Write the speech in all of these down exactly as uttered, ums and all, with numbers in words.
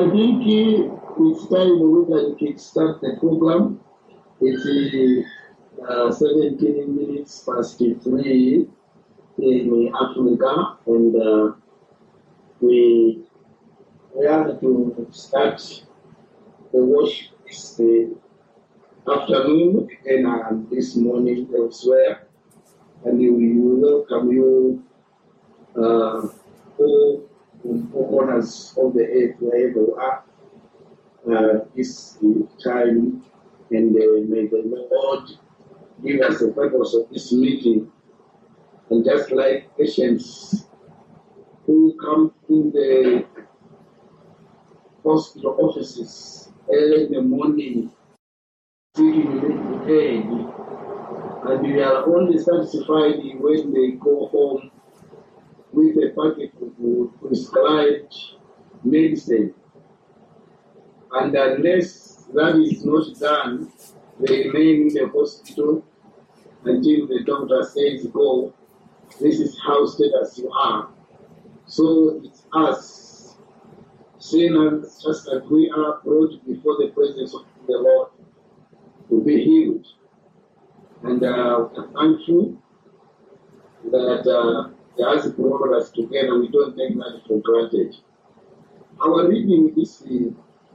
I think uh, it's time we can kickstart the program. It's uh, seventeen minutes past three in Africa, and uh, we we have to start the worship this uh, afternoon and uh, this morning elsewhere, and we will welcome you uh, all corners of the earth wherever you are uh, this time, and uh, may the Lord give us the purpose of this meeting. And just like patients who come in the hospital offices early in the morning, seeking medical aid, and we are only satisfied when they go home with a packet of prescribed medicine. And unless that is not done, they remain in the hospital until the doctor says, go, this is how status you are. So it's us, sinners, just as we are brought before the presence of the Lord to be healed. And uh, we're thankful that uh, He has brought us together. We don't take that for granted. Our reading this uh,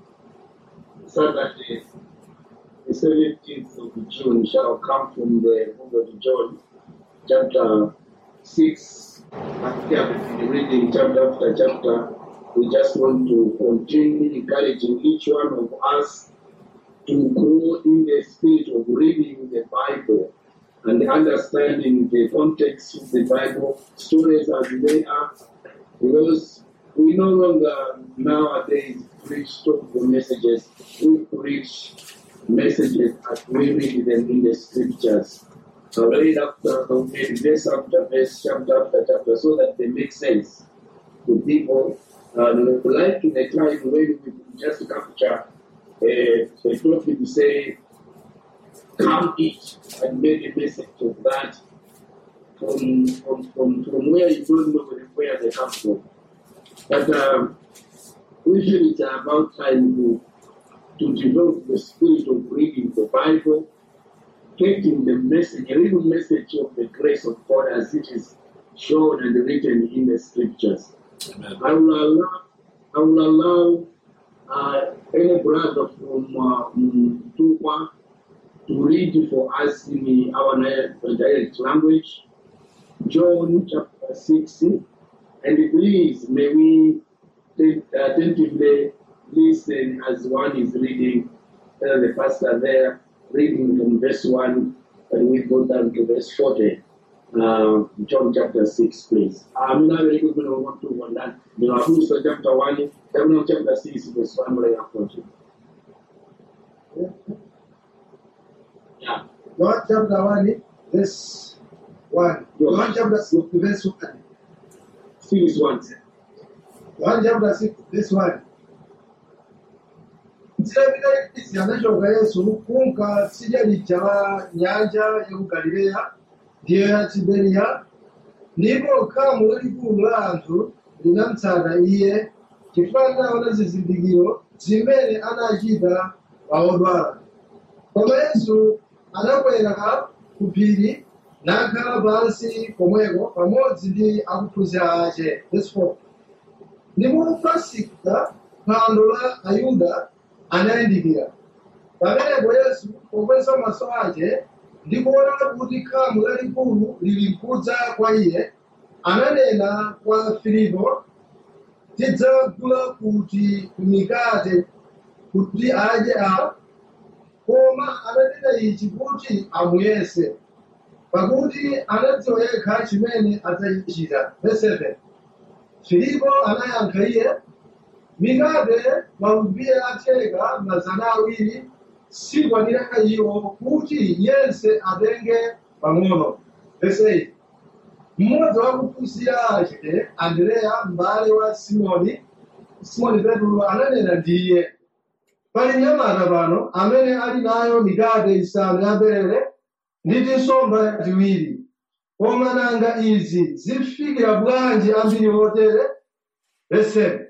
Saturday, the seventeenth of June, shall come from the book of John, chapter six. After we have been reading chapter after chapter, we just want to continue encouraging each one of us to grow in the spirit of reading the Bible and understanding the context of the Bible, stories as they are, because we no longer nowadays preach the messages. We preach messages as we read them in the scriptures. So read after verse after verse, chapter after chapter, so that they make sense to people. And like in a time when we just capture a, a topic to say, come eat, and make a message of that from, from, from, from where you don't know where they come from. But um, we feel it's about time to, to develop the spirit of reading the Bible, getting the message, a real message of the grace of God as it is shown and written in the scriptures. Amen. I will allow, I will allow uh, any brother from uh, Tukwa to read for us in our direct language, John chapter six, and please may we attentively listen as one is reading, uh, the pastor there reading from verse one, and we go down to verse forty. Uh, John chapter six, please. I'm not very good when I want to one that. You know, I'm chapter one, chapter six, verse one, where I have to. Yeah. John chapter one, verse one. John chapter six, verse one. Six one. John chapter six, verse one. Nzirabira ikiana choga Yesu kunka sijali cha nyanja ya Galileya ndiyo ya Tiberia ndipo kama waliku abantu linamtsata iye chifana ona zizindikiro zimene anachita paodwala. Koma Yesu anakwera ku phiri nakhala pansi komweko pamodzi ndi akuphunzira ake. Verse four. Ndipo Pasika phwando la Ayuda anayandikira. Pamenepo Yesu pokweza maso ake ndi kuona kuti khamu lalikulu lili kudza kwa iye, ananena kwa Filipo, tidzagula kuti mikate kuti adye apa? Koma ananena ichi kuti amuyese, pakuti anadziwa yekha chimene adzachichita. Verse seven. Filipo anayankha iye, mikate makumi atheka mazana awiri sikwanira iwo kuti yense atenge pang'ono. Verse eight. Mmodzi wa ophunzira ake, Andrea m'bale wa Simoni, Simoni Petro, ananena ndiye, pali mnyamata pano amene ali nayo mikate isanu ya barele ndi tinsomba tiwiri, koma nanga izi zifikira bwanji ambiri otere? Verse seven.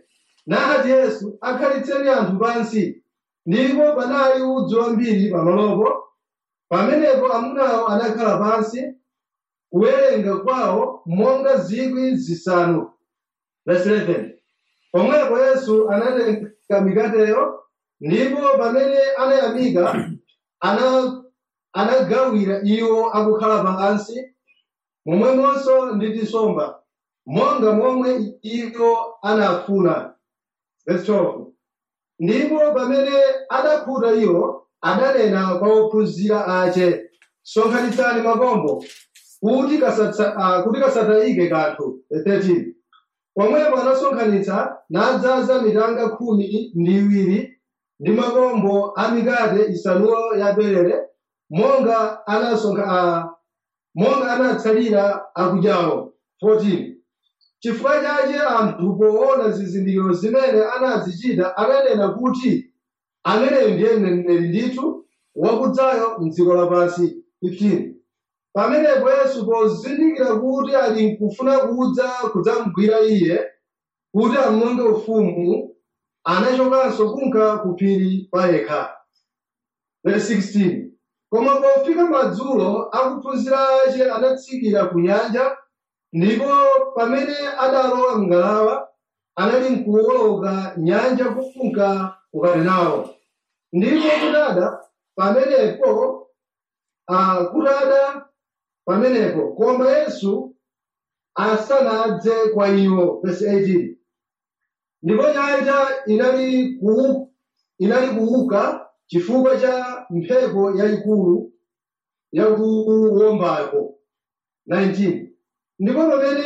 nati Yesu, akhalitseni anthu pansi. Ndipo panali udzu wambiri pamalopo. Pamenepo amunawo anakhala pansi, kuwerenga kwawo monga zikwi zisanu. Verse eleven. Pomwepo Yesu anatenga mikateyo, ndipo pamene anayamika, ana anagawira iwo akukhala pansi, momwemonso ndi tisomba, monga momwe iwo anafuna. Verse twelve. Ndipo pamene adakhuta iwo, adanena kwa ophunzira ace, sonkhanitsani makombo, kuti kasatsa, uh, kuti kasatayike kanthu. Verse thirteen. Pomwepo anasonkhanitsa nadzaza mitanga khumi ndi iwiri ndi makombo a mikate isanuyo ya berere, monga anasonkha uh, monga anatsalira akudyawo. fourteen. Chifukwa chache anthu poona zizindikiro zimene anazichita ananena kuti ameneyu ndiye mneneri ndithu wakudzayo m'dziko lapansi. fifteen. Pamenepo Yesu pozindikira kuti ali nkufuna kudza kudzamugwira iye kuti amunge ufumu, anachokanso kunka ku phiri payekha. Verse sixteen. Koma pofika madzulo akuphunzira ace anatsikira ku nyanja, ndipo pamene adalowa m'ngalawa anali nkuwoloka nyanja kufunka ku Kapenawo. Ndipo kutada pamenepo uh, kutada pamenepo koma Yesu asanadze kwa iwo. Verse eighteen. Ndipo nyanja inali ku inali kuuka chifukwa cha mphepo yayikulu yakuwombako. nineteen. Ndipo pamene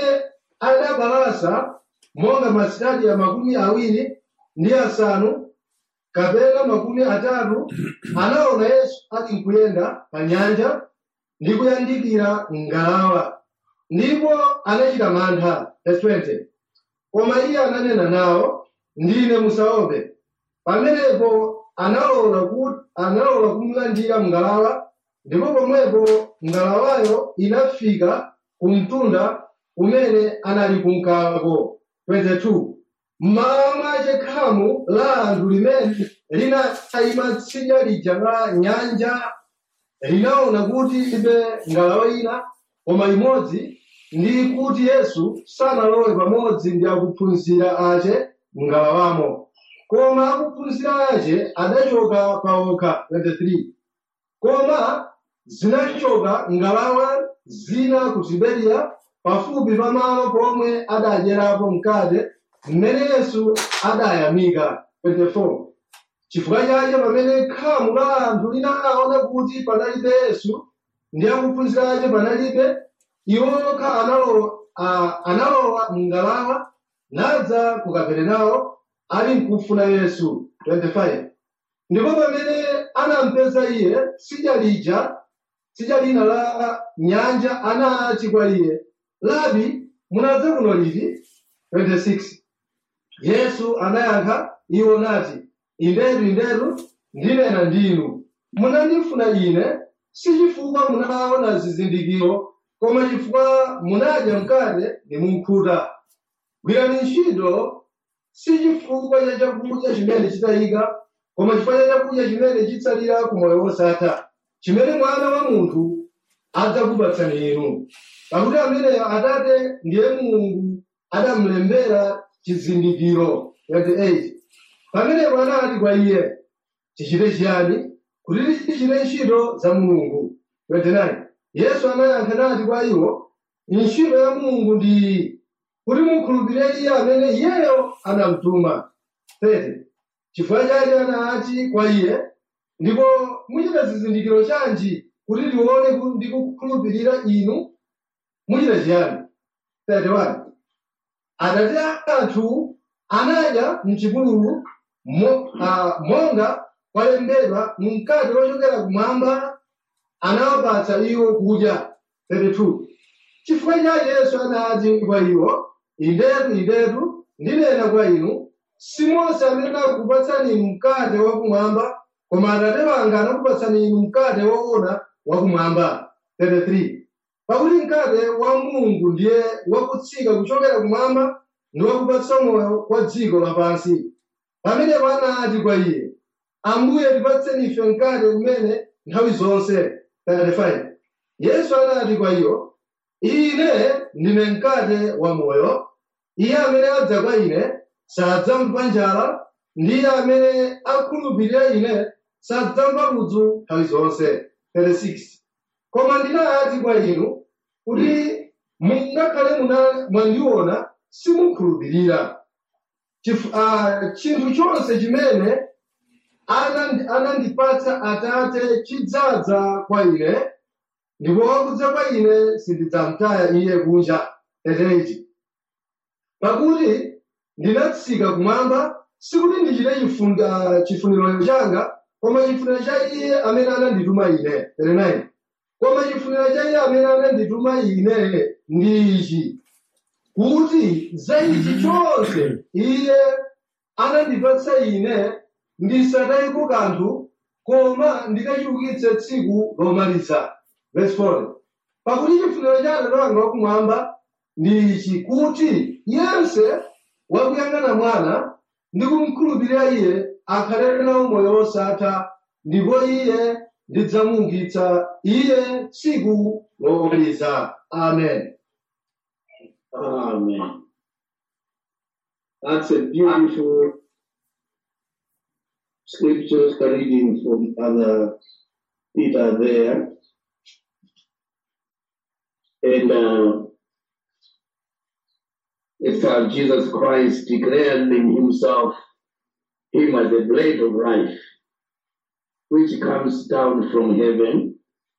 adabalasa monga masikati ya makumi awiri ndi asanu kapena makumi atatu, anaona Yesu ali nkuyenda pa nyanja ndi kuyandikira ngalawa, ndipo anachita mantha. Verse twenty. Koma iye ananena nawo, ndine musaope. Pamenepo analola kuti analola kumulandira mngalawa, ndipo pomwepo ngalawayo inafika kumtunda umene anali kunkako. twenty-two. Mmawa mwace khamu la anthu limene linayima tsidya lija la nyanja linaona kuti libe ngalawa ina koma imodzi, ndi kuti Yesu sanalowe pamodzi ndi akuphunzira ace m'ngalawamo, koma akuphunzira ace adachoka pawokha. twenty-three. Koma zinachoka ngalawa zina ku Tiberiya pafupi pamalo pomwe adadyerapo mkate mmene Yesu adayamika. twenty-four. Chifukwa chache pamene khamu la anthu linaona kuti panalibe Yesu ndi akuphunzira ace panalibe, iwo okha analowa uh, analowa m'ngalawa nadza ku Kaperenawo ali nkufuna Yesu. twenty-five. Ndipo pamene anampeza iye, tsidya lija tsidya lina la nyanja, anati kwa iye, Labi, munadza kuno liti? twenty-six. Yesu anayankha iwo nati, indetu indetu ndinena ndinu, munandifuna ine si chifukwa munaona zizindikiro, koma chifukwa munadya mkate ndi munkhuta. Gwirani ntchito si chifukwa cha chakudya chimene chitayika, koma chifukwa cha chakudya chimene chitsalira ku moyo wosatha, chimene Mwana wa Munthu adzakupatsani inu. Pakuti ameneyo Atate ndiye Mulungu adamulembera chizindikiro. twenty-eight. Pamenepo anati kwa iye, tichite chiyani kuti tichite ntchito za Mulungu. twenty-nine. Yesu anayankha nati kwa iwo, ntchito ya Mulungu ndi iyi, kuti mukhulupirire iye amene iyeyo anamtuma. thirty. Chifukwa chake anati kwa iye, ndipo muchita zizindikiro chanji kuti tione ndi kukhulupirira inu? Muchita chiyani? thirty-one. Atate athu anadya m'chipululu mo, uh, monga kwalembedwa mkate wochokera kumwamba anawapatsa iwo kudya. thirty-two. Chifukwa chake Yesu anati kwa iwo, indetu indetu ndinena kwa inu, si Mose amene akukupatsani inu mkate wakumwamba, koma Atate wanga anakupatsani inu mkate woona wakumwamba. thirty-three. Pakuti mkate wa Mulungu ndiye wakutsika kuchokera kumwamba ndi wakupatsa moyo kwa dziko lapansi. Pamenepo anati kwa iye, Ambuye tipatseni ife mkate umene nthawi zonse. thirty-five. Yesu anati kwa iyo, Ine ndine mkate wa moyo. Iye amene adza kwa ine sadzamva njala, ndiye amene akhulupirira ine sadzamva ludzu nthawi zonse. thirty-six. Koma ndinati kwa inu kuti mungakhale muna mwandiona simukhulupirira. Chinthu chonse chimene anandipatsa Atate chidzadza kwa ine, ndipo wakudza kwa ine sindidzamtaya iye kunja. thirty-eight. Pakuti ndinatsika kumwamba sikuti ndichite chifuniro changa, koma chifuniro cha iye amene anandituma ine. thirty-nine. Koma chifuniro cha iye amene anandituma ine ndi ichi, kuti za ichi chonse iye anandipatsa ine ndisatayiko kanthu, koma ndikachiukitse tsiku lomaliza. Verse four. Pakuti chifuniro cha Atate wanga wakumwamba ndi ichi, kuti yense wakuyang'ana mwana ndi kumkhulupirira iye akhale nawo moyo wosatha, ndipo iye ndidzamuukitsa iye tsiku lomaliza. Amen. Amen. That's a beautiful scriptures reading from other Peter there. And uh, it's how Jesus Christ declared in himself him as the bread of life, which comes down from heaven.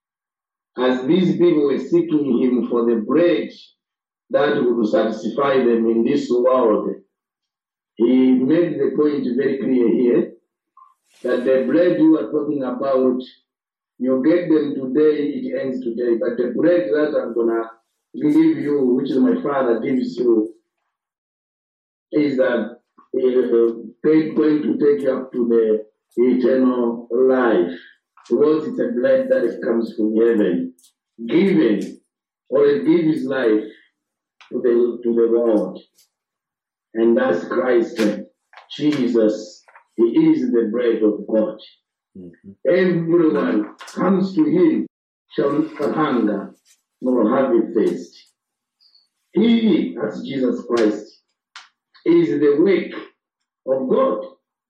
As these people were seeking him for the bread that would satisfy them in this world, he made the point very clear here that the bread you are talking about, you get them today, it ends today. But the bread that I'm going to give you, which my Father gives you, is that they're going to take you up to the eternal life. Because it's a bread that comes from heaven, given, or it gives life to the, to the world. And that's Christ, Jesus. He is the bread of God. Mm-hmm. Everyone comes to him shall not hunger nor have a thirst. He, that's Jesus Christ, is the work of God.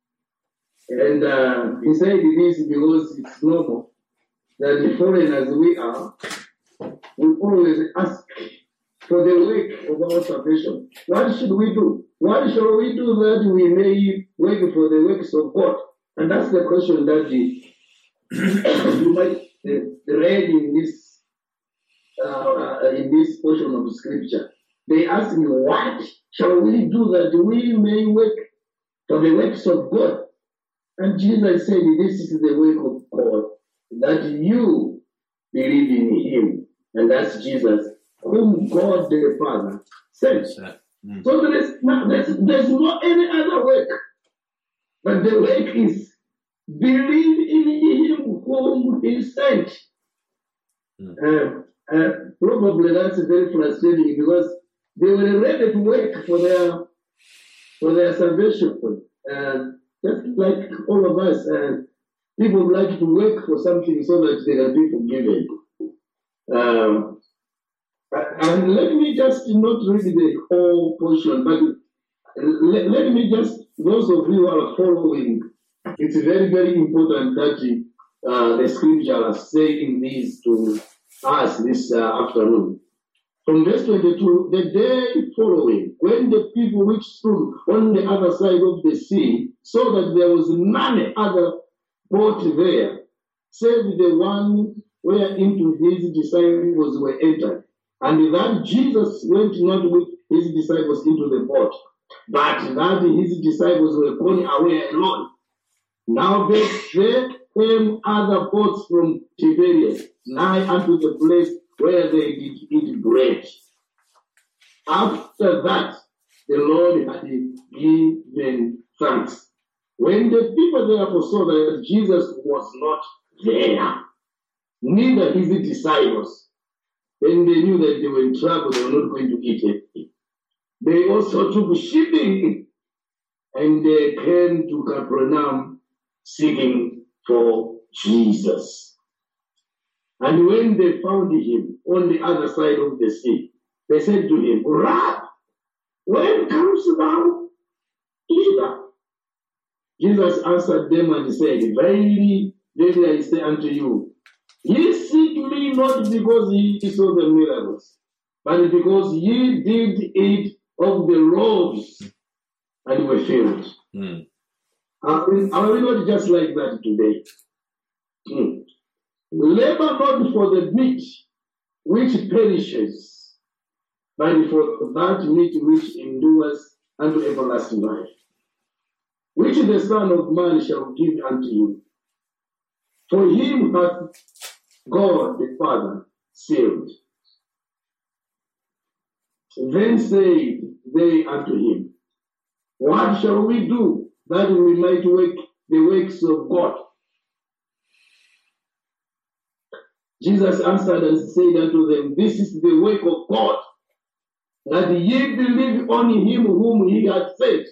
And uh, he said this because it's normal that the foreigners we are, we always ask for the work of our salvation. What should we do? What shall we do that we may work for the works of God? And that's the question that the, you might uh, read in this uh, in this portion of scripture. They ask me, what shall we do that we may work for the works of God? And Jesus said, this is the work of God, that you believe in him. And that's Jesus, whom God the Father sent. Mm. So there is no, there's, there's no any other work. But the work is believe in him whom he sent. Mm. Uh, uh, probably that's very frustrating because they were ready to work for their for their salvation. Uh, just like all of us, uh, people like to work for something so that they can be forgiven. Um, and let me just not read the whole portion, but let, let me just, those of you who are following, it's very, very important that uh, the scripture is saying this to us this uh, afternoon. From verse twenty-two, the day following, when the people which stood on the other side of the sea saw that there was none other boat there, save the one whereinto his disciples were entered, and that Jesus went not with his disciples into the boat, but that his disciples were gone away alone. Now there came other boats from Tiberias, nigh unto the place where they did eat bread. After that, the Lord had given thanks. When the people therefore saw that Jesus was not there, neither his disciples, then they knew that they were in trouble, they were not going to eat anything. they also took shipping and they came to Capernaum seeking for Jesus. And when they found him on the other side of the sea, they said to him, Rabbi, when comest thou hither? Jesus answered them and said, Verily, verily I say unto you, ye seek me not because ye saw the miracles, but because ye did eat of the loaves and were filled. Mm. Are we, are we not just like that today? Mm. Labor not for the meat which perishes, but for that meat which endures unto everlasting life, which the Son of Man shall give unto you. For him hath God the Father sealed. Then said they unto him, What shall we do that we might work the works of God? Jesus answered and said unto them, This is the work of God, that ye believe on him whom he hath sent.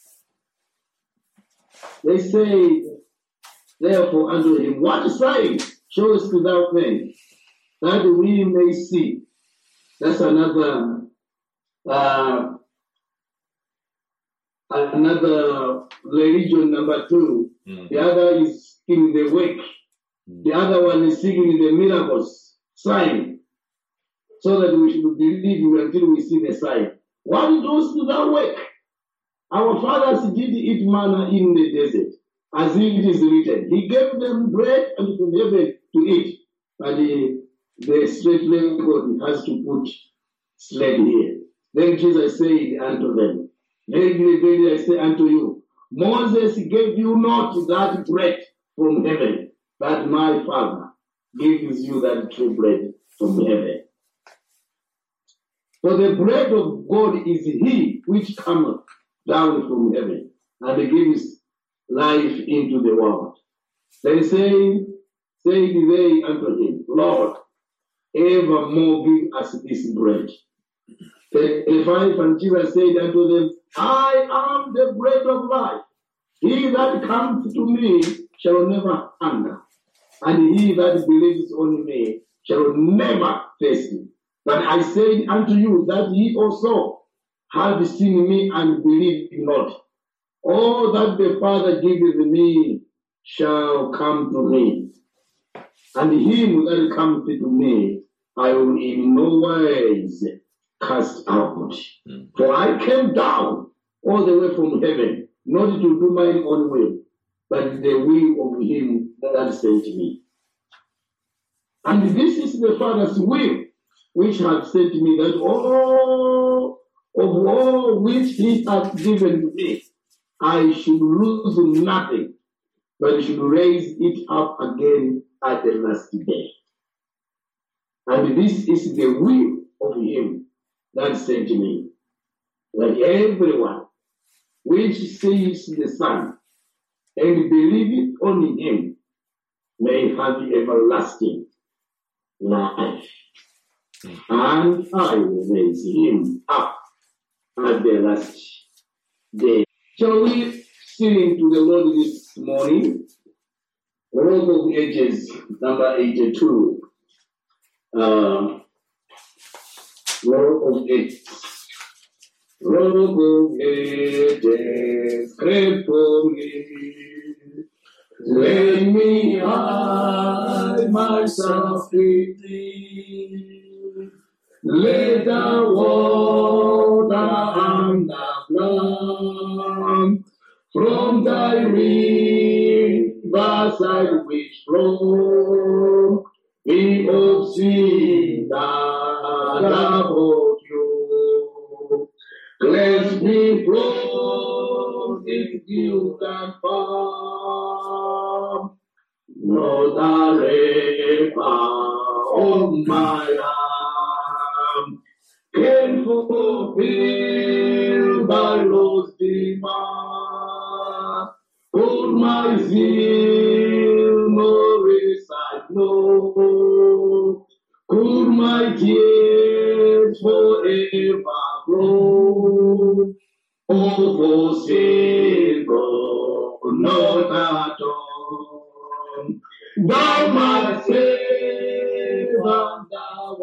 They said, therefore, unto him, What sign showest thou then, that we may see? That's another uh, another religion, number two. Mm. The other is in the work. Mm. The other one is seeking the miracles, sign, so that we should believe you until we see the sign. What does thou work? Our fathers did eat manna in the desert, as it is written. He gave them bread and from heaven to eat. But the, the straight record has to put slave here. Then Jesus said unto them, Verily, verily, I say unto you, Moses gave you not that bread from heaven, but my Father gives you that true bread from heaven. For the bread of God is he which cometh down from heaven and gives life into the world. Then say, said they unto him, Lord, evermore give us this bread. thirty-five, and Jesus said unto them, I am the bread of life. He that cometh to me shall never hunger, and he that believes on me shall never thirst. But I said unto you that ye also have seen me and believe not. All that the Father giveth me shall come to me, and him that cometh to me I will in no wise cast out. Mm. For I came down all the way from heaven, not to do mine own will, but the will of him that sent me. And this is the Father's will, which hath sent me, that all of all which he hath given to me, I should lose nothing, but should raise it up again at the last day. And this is the will of him that sent me, that everyone which sees the Son and believeth on him may have everlasting life. And I will raise him up at the last day. Shall we sing to the Lord this morning? Rock of Ages, number eighty-two. Uh, Rock of Ages. Rock of Ages, pray for me. Let me hide myself in thee. Let the water and the flood from thy riverside which flow be of sin that about you. Cleanse me from its guilt and harm. Not the labor of my arm can fulfill thy lost demand. Could my zeal no reside know? Could my tears forever cross. Oh, for single, not at all. Thou my Savior, thou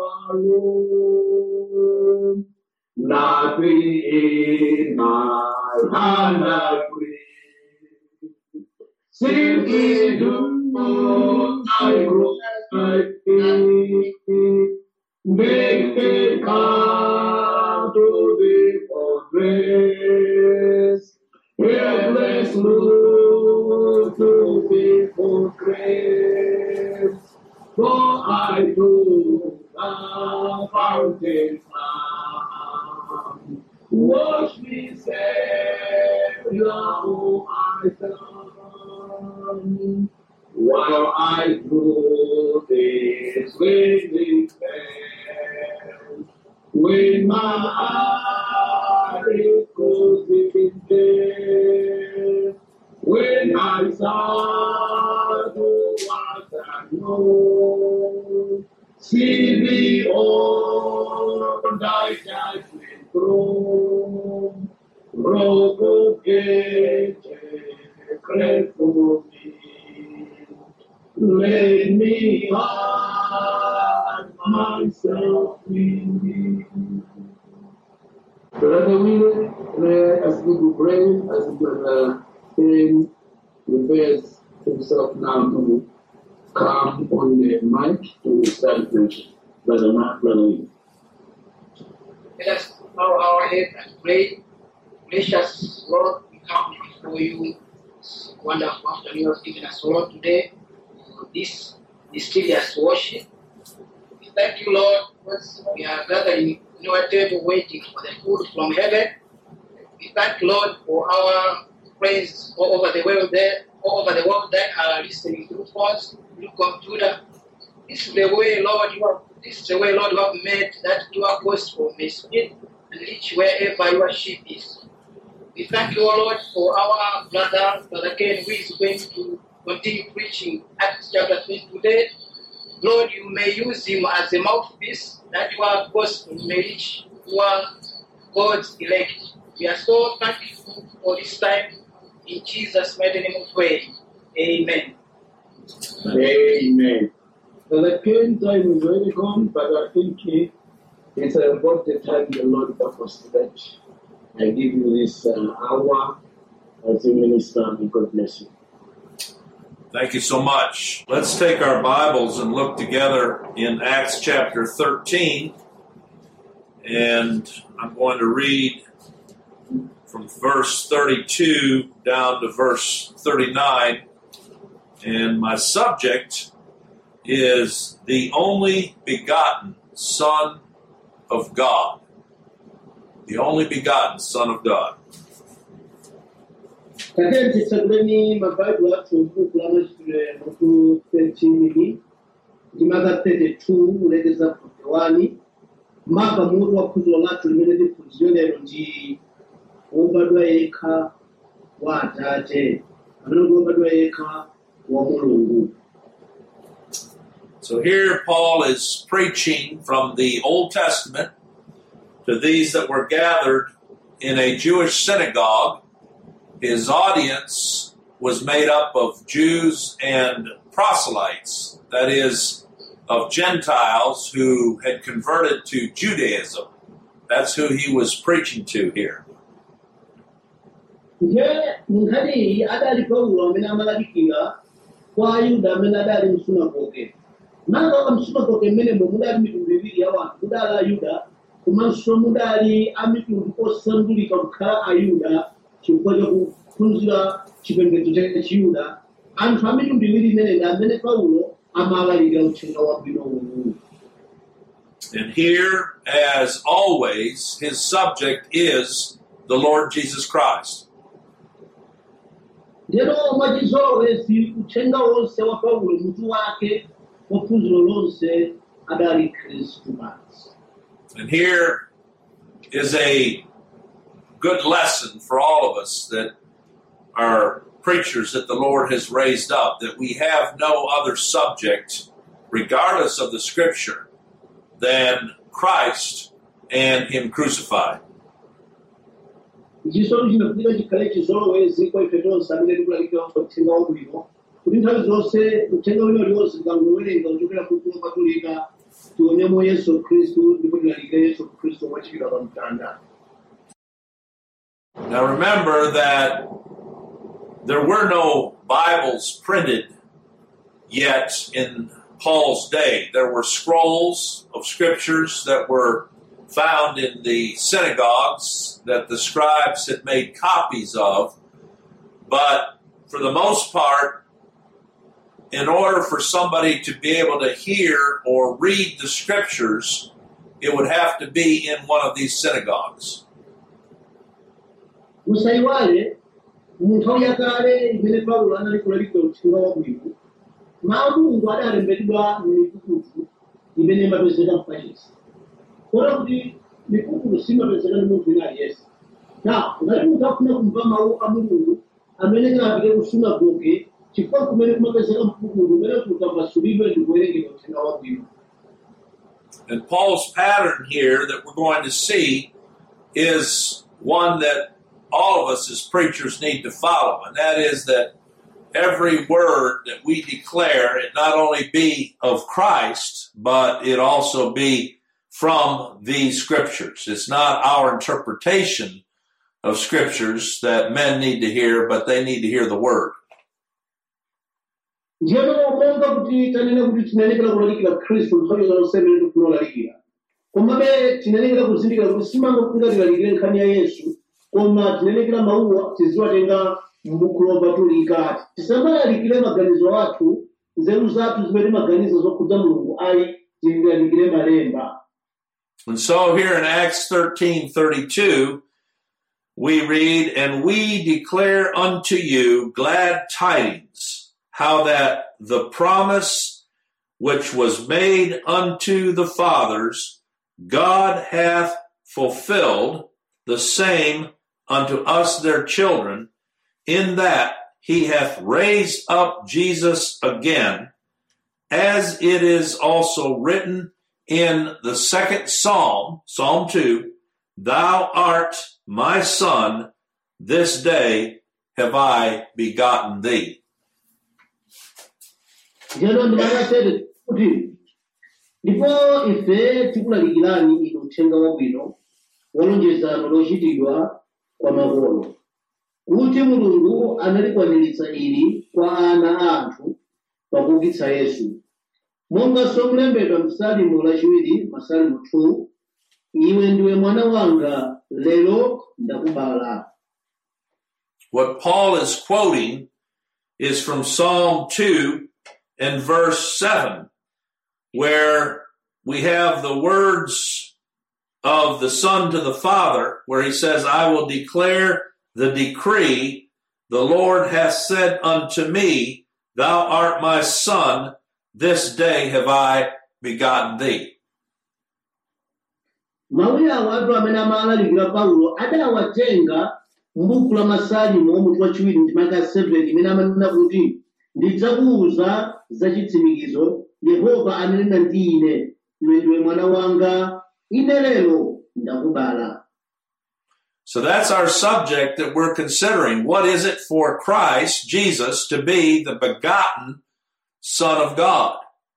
alone. Nothing in my hand I pray. Sin is done, I cross my feet. Make me come to thee for grace. Helpless look to thee for grace. For I do the fountain found. Wash me, Savior, who I am. While I do this waiting fair, when my heart is closed in death, when I saw the what I know, see me on thy judgment throne, rock of ages, cry for me. Let me hide myself in thee. Brother Will, pray as we do pray, as Brother Ken prepares himself now to come on the mic to start preaching. Brother Mark, Brother Will. Let us bow our head and pray. Gracious Lord, we come before you this wonderful afternoon you have given us, Lord, today. This mysterious worship. We thank you, Lord, because we are gathered in your table waiting for the food from heaven. We thank you, Lord, for our friends all over the world there, all over the world that are listening through phones, through computer. This is the way, Lord, you have this is the way, Lord, you have made that your gospel may spread and reach wherever your sheep is. We thank you, Lord, for our brother, Brother Ken, who is going to continue preaching Acts chapter twenty today. Lord, you may use him as a mouthpiece that your gospel may reach your God's elect. We are so thankful for this time. In Jesus' mighty name we pray. Amen. Amen. So the Ken time is already gone, but I think it's about the time the Lord purposed that I give you this uh, hour as a minister, and God bless you. Thank you so much. Let's take our Bibles and look together in Acts chapter thirteen. And I'm going to read from verse thirty-two down to verse thirty-nine. And my subject is the only begotten Son of God. The only begotten Son of God. Again, it's a many Bible to book to thirteen, Dimaka thirty-two, ladies up to one. Maka Muru wa Kuzolatu limited Fuzione Ruji, Obadwaeka, Watate, Anubadwaeka, Wamurungu. So here Paul is preaching from the Old Testament to these that were gathered in a Jewish synagogue. His audience was made up of Jews and proselytes, that is, of Gentiles who had converted to Judaism. That's who he was preaching to here. Yeah, Muhadi, Adari Paulo, Minamalakina, why you the Menadari Sunapoke? Nada of Sunapoke minimum, Mudari Mudaria, Mudala Yuda, Kumansho Mudari, Amitu, or Sanduri of Ka Ayuda. Chipojo kunzira chipengezo cha Chiyuda anthu amene ndiwiri imene amene Paulo amalalira uthenga wabwino uwu. And here, as always, his subject is the Lord Jesus Christ. Ndero mwachizolowezi uthenga wonse wa Paulo mutu wake waphunziro lonse adali Khristu basi. And here is a good lesson for all of us that are preachers that the Lord has raised up, that we have no other subject, regardless of the Scripture, than Christ and Him crucified. Chisolo chinafunika chikhale chizolowezi kwa ife tonse amene tikulalikira uthenga wabwino kuti nthawi zonse uthenga wina uliwonse tikangowerenga kuchokera ku Buku Lopatulika tionemo Yesu Khristu ndipo tilalikire Yesu Khristu wachikidwa pa mtanda. Now remember that there were no Bibles printed yet in Paul's day. There were scrolls of scriptures that were found in the synagogues that the scribes had made copies of. But for the most part, in order for somebody to be able to hear or read the scriptures, it would have to be in one of these synagogues. Musaiwale munthawi yakale imene Paulo anali kulalikira uthenga wabwino mawu a Mulungu adalembedwa m'mikukutu imene imapezeka m'pachisi kotero kuti mikukutu simapezeka ndi munthu wina aliyense. Na ngati munthu afuna kumva mawu a Mulungu amene apite ku sunagoge chifukwa kumene kumapezeka mikukutu kumene kutambasulidwe ndi kuwerengedwa uthenga wabwino. And Paul's pattern here that we're going to see is one that all of us as preachers need to follow, and that is that every word that we declare, it not only be of Christ, but it also be from these scriptures. It's not our interpretation of scriptures that men need to hear, but they need to hear the word. Njeno monga kuti tanena kuti tinalekera kulalikira Khristu nthawi zonse imene tikulalikira. Komabe tinalekera kuzindikira kuti simangofunika tilalikire nkhani ya Yesu, koma tinalekera mawuwa tiziwatenga m'Buku Lopatulika. Tisamalikire maganizo athu, nzeru zathu zimene maganizo zokhudza Mulungu ayi tilalikire malemba. And so here in Acts thirteen thirty-two, we read, "And we declare unto you glad tidings, how that the promise which was made unto the fathers, God hath fulfilled the same unto us their children, in that he hath raised up Jesus again, as it is also written in the second Psalm, Psalm two, Thou art my son, this day have I begotten thee." Njeno ndimanasere kuti ndipo ife tikulalikirani inu uthenga wabwino walonjezano lochitidwa kwa makolo, kuti Mulungu analikwaniritsa ili kwa ana a anthu pakuukitsa Yesu. Monga somulembedwa m'Salimo lachiwiri, Masalimo two, iwe ndiwe mwana wanga, lero ndakubala. What Paul is quoting is from Psalm two and verse seven, where we have the words of the Son to the Father, where he says, "I will declare the decree, the Lord hath said unto me, Thou art my son, this day have I begotten thee." Mawu awa anthu amene amalalikira Paulo adawatenga m'buku la Masalimo mutu wachiwiri ndi maka seven imene amanena kuti ndidzakuwuza za chitsimikizo, Yehova ananena ndi ine, iwe ndiwe mwana wanga, ine lero ndakubala. So that's our subject that we're considering. What is it for Christ, Jesus, to be the begotten Son of God?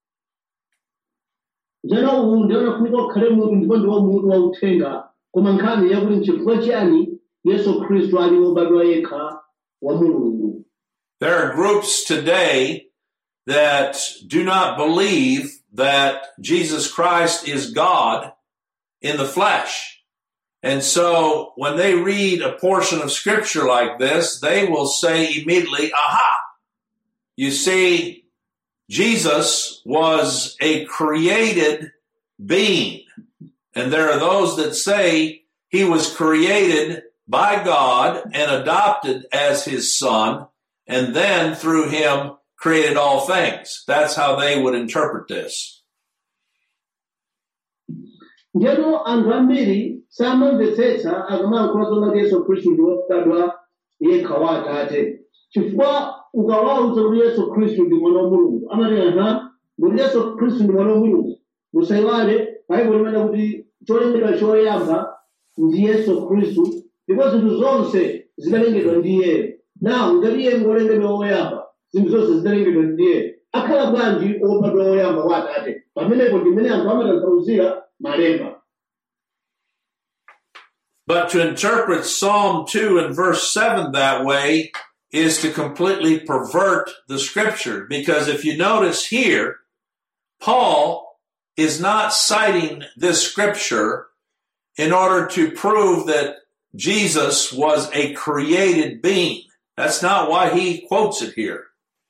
Njeno uwu ndiye unafunika ukhale munthu ndipo ndiwo munthu wa uthenga, koma nkhani yakuti n'chifukwa chiyani Yesu Khristu ali wobadwa yekha wa Mulungu. There are groups today that do not believe that Jesus Christ is God in the flesh. And so when they read a portion of scripture like this, they will say immediately, aha, you see, Jesus was a created being. And there are those that say he was created by God and adopted as his son, and then through him created all things. That's how they would interpret this. Njeno anthu ambiri samamvetsetsa akamayankhula zonena Yesu Khristu ndi wobadwa yekha wa Atate. Chifukwa ukawawuza kuti Yesu Khristu ndi mwana wa Mulungu, amati aha, kuti Yesu Khristu ndi mwana wa Mulungu, musaiwale Baibulo limene kuti cholengedwa choyamba ndi Yesu Khristu, ndipo zinthu zonse zidalengedwa ndi iye. Nawo ngati iye ngolengedwa woyamba, zinthu zonse zidalengedwa ndi iye, akhala bwanji wobadwa woyamba wa Atate? Pamenepo ndi mmene anthu amatanthauzira malemba. But to interpret Psalm two and verse seven that way is to completely pervert the scripture. Because if you notice here, Paul is not citing this scripture in order to prove that Jesus was a created being. That's not why he quotes it here.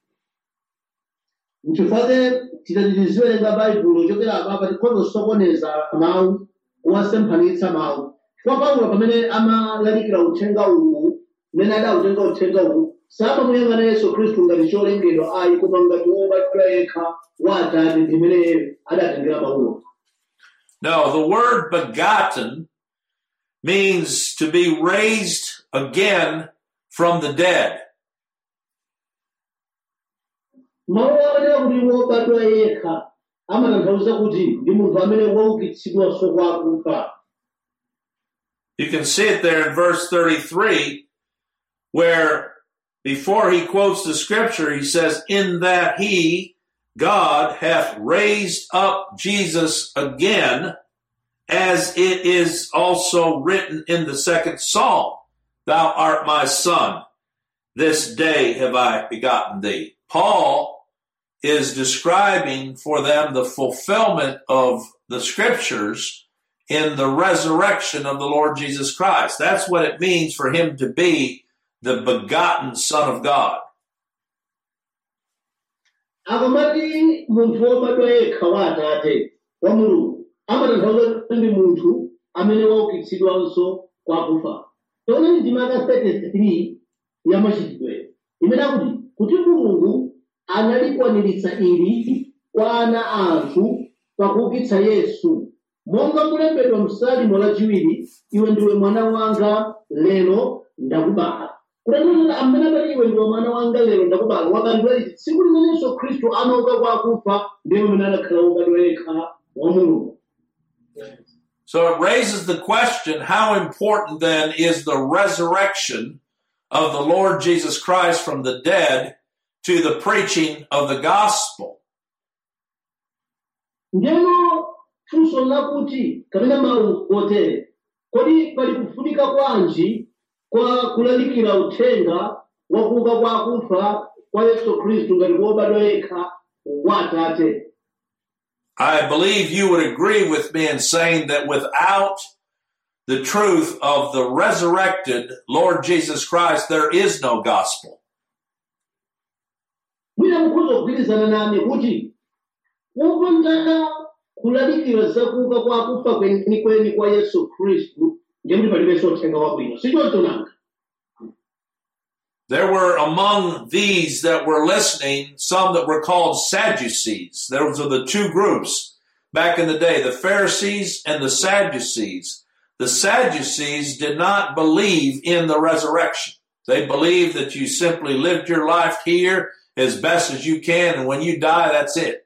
Nchifukwa tidatiziwerenga Baibulo chokera apa tikozosokoneza mawu kuwasemphanitsa mawu. Kwa Paulo pamene amalalikira uthenga uwu, mmene adautenga uthenga uwu, samamuyang'ana Yesu Khristu ngati cholengedwa ayi, koma ngati wobadwa yekha wa Atate ndi mmene adatengera mawuwo. No, the word begotten means to be raised again from the dead. Mawu amanena kuti wobadwa yekha amatanthauza kuti ndi munthu amene waukitsidwanso kwa akufa. You can see it there in verse thirty-three, where before he quotes the scripture, he says, in that he, God, hath raised up Jesus again, as it is also written in the second psalm, thou art my son, this day have I begotten thee. Paul is describing for them the fulfillment of the scriptures in the resurrection of the Lord Jesus Christ. That's what it means for him to be the begotten Son of God. Akamati munthu wobadwa yekha wa Atate wa Mulungu amatanthauza kuti ndi munthu amene waukitsidwanso kwa akufa. Taonani ndima thirty-three ya machitidwe imene akuti kuti Mulungu analikwaniritsa ili kwa ana anthu pakuukitsa Yesu. Monga kulembedwa m'Salimo lachiwiri, iwe ndiwe mwana wanga lero ndakubala. Kutanthauza amene amati iwe ndiwe mwana wanga lero ndakubala, wabadwa ichi tsiku limene Yesu Khristu anauka kwa akufa, ndiye amene anakhala wobadwa yekha wa Mulungu. So it raises the question, how important then is the resurrection of the Lord Jesus Christ from the dead to the preaching of the gospel? Ndeno funso lakuti kapena mawu otere, kodi pali kufunika kwanji kwa kulalikira uthenga wa kuuka kwa akufa kwa Yesu Khristu ngati wobadwa yekha wa Atate? I believe you would agree with me in saying that without the truth of the resurrected Lord Jesus Christ, there is no gospel. Mwina mukhoza kugwirizana nane kuti wopanda kulalikira za kuuka kwa akufa kwenikweni kwa Yesu Khristu ndiye kuti palibenso uthenga wabwino. Sichoncho nanga. There were among these that were listening some that were called Sadducees. Those are the two groups back in the day, the Pharisees and the Sadducees. The Sadducees did not believe in the resurrection. They believed that you simply lived your life here as best as you can, and when you die, that's it.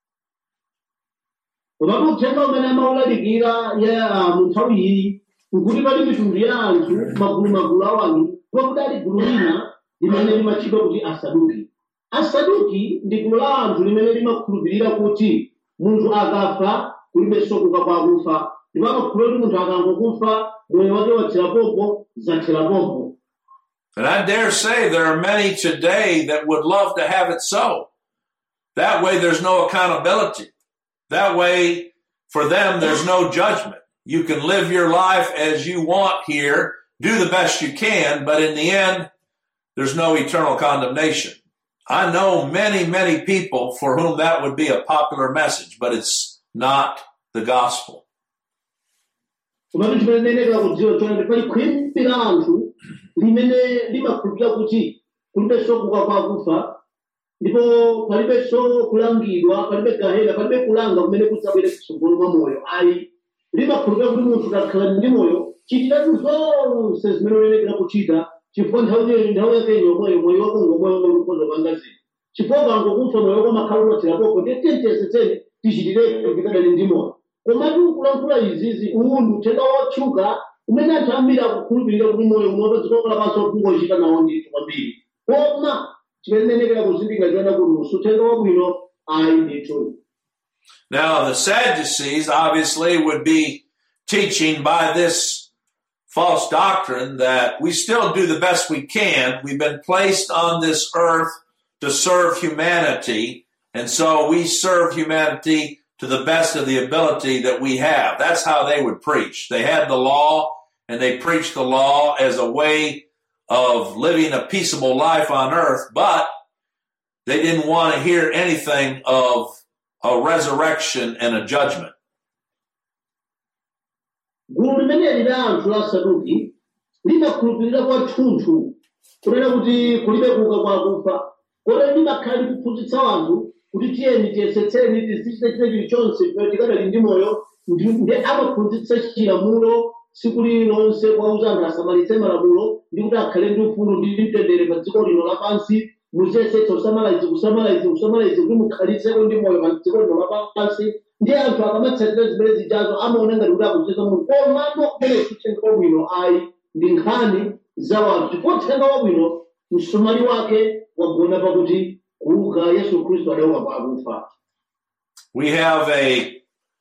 Komatu uthenga umene amawulalikira ya munthawi iyi nkuti pali mitundu ya anthu magulu magulu awanu, kwakudali gulu lina limene limatchedwa kuti Asaduki. Asaduki ndi gulu la anthu limene limakhulupirira kuti munthu akafa kulibenso kuuka kwa akufa, ndipo amakhulupirira kuti munthu akangokufa moyo wake wathera pompo zathera pompo. And I dare say there are many today that would love to have it so. That way there's no accountability. That way, for them, there's no judgment. You can live your life as you want here, do the best you can, but in the end, there's no eternal condemnation. I know many, many people for whom that would be a popular message, but it's not the gospel. Limene limakhulupirira kuti kulibenso kuuka kwa akufa, ndipo palibenso kulangidwa, palibe gahena, palibe kulanga kumene kudzabwere kutsogolo mwa moyo. Ayi, limakhulupirira kuti munthu akakhala ndi moyo, chitiratu zonse zimene uyenera kuchita, chifukwa nthawi nthawi yake yomweyo moyo wako ngomweyo ukhoza kupanga zinthu. Chifukwa ukangokufa moyo wako umakhala unathera pompo, ndiye tichitire tikadali ndi moyo. Komatu kulankhula izizi uwu ndi uthenga wotchuka umene anthu ambiri akukhulupirira kuti moyo unopa dziko lapansi kungochita nawo ndithu kwambiri koma chimenenekera kuzindikira chiona kuti uthenga wabwino ayi ndithu. Now, the Sadducees obviously would be teaching by this false doctrine that we still do the best we can. We've been placed on this earth to serve humanity, and so we serve humanity to the best of the ability that we have. That's how they would preach. They had the law, and they preached the law as a way of living a peaceable life on earth, but they didn't want to hear anything of a resurrection and a judgment. Gulu limene lina anthu la Saduki limakhulupirira kwathunthu kunena kuti kulibe kuuka kwa akufa, kotero limakhala likuphunzitsa anthu kuti tiyeni tiyesetseni tizichite chilichonse pamene tikadali ndi moyo, ndi amaphunzitsa chilamulo tsiku lililonse kuwauza anthu asamalitse malamulo ndi kuti akhale ndi ufulu ndi mtendere pa dziko lino lapansi. Muziyesetsa kusamala izi kusamala izi kusamala izi kuti mukhalitseko ndi moyo pa dziko lino lapansi. Ndi anthu akamatsatira zimene zijazo amaona ngati kuti akucheza munthu komano kumene uthenga wabwino ayi ndi nkhani za wanthu chifukwa uthenga wabwino msumali wake wagona pakuti kuuka Yesu Khristu adauka kwa akufa. We have a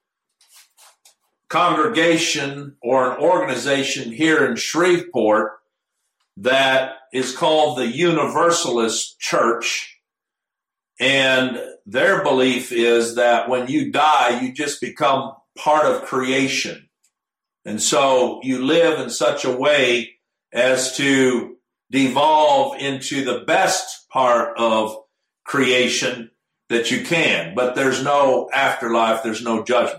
congregation or an organization here in Shreveport that is called the Universalist Church, and their belief is that when you die, you just become part of creation. And so you live in such a way as to devolve into the best part of creation that you can. But there's no afterlife, there's no judgment.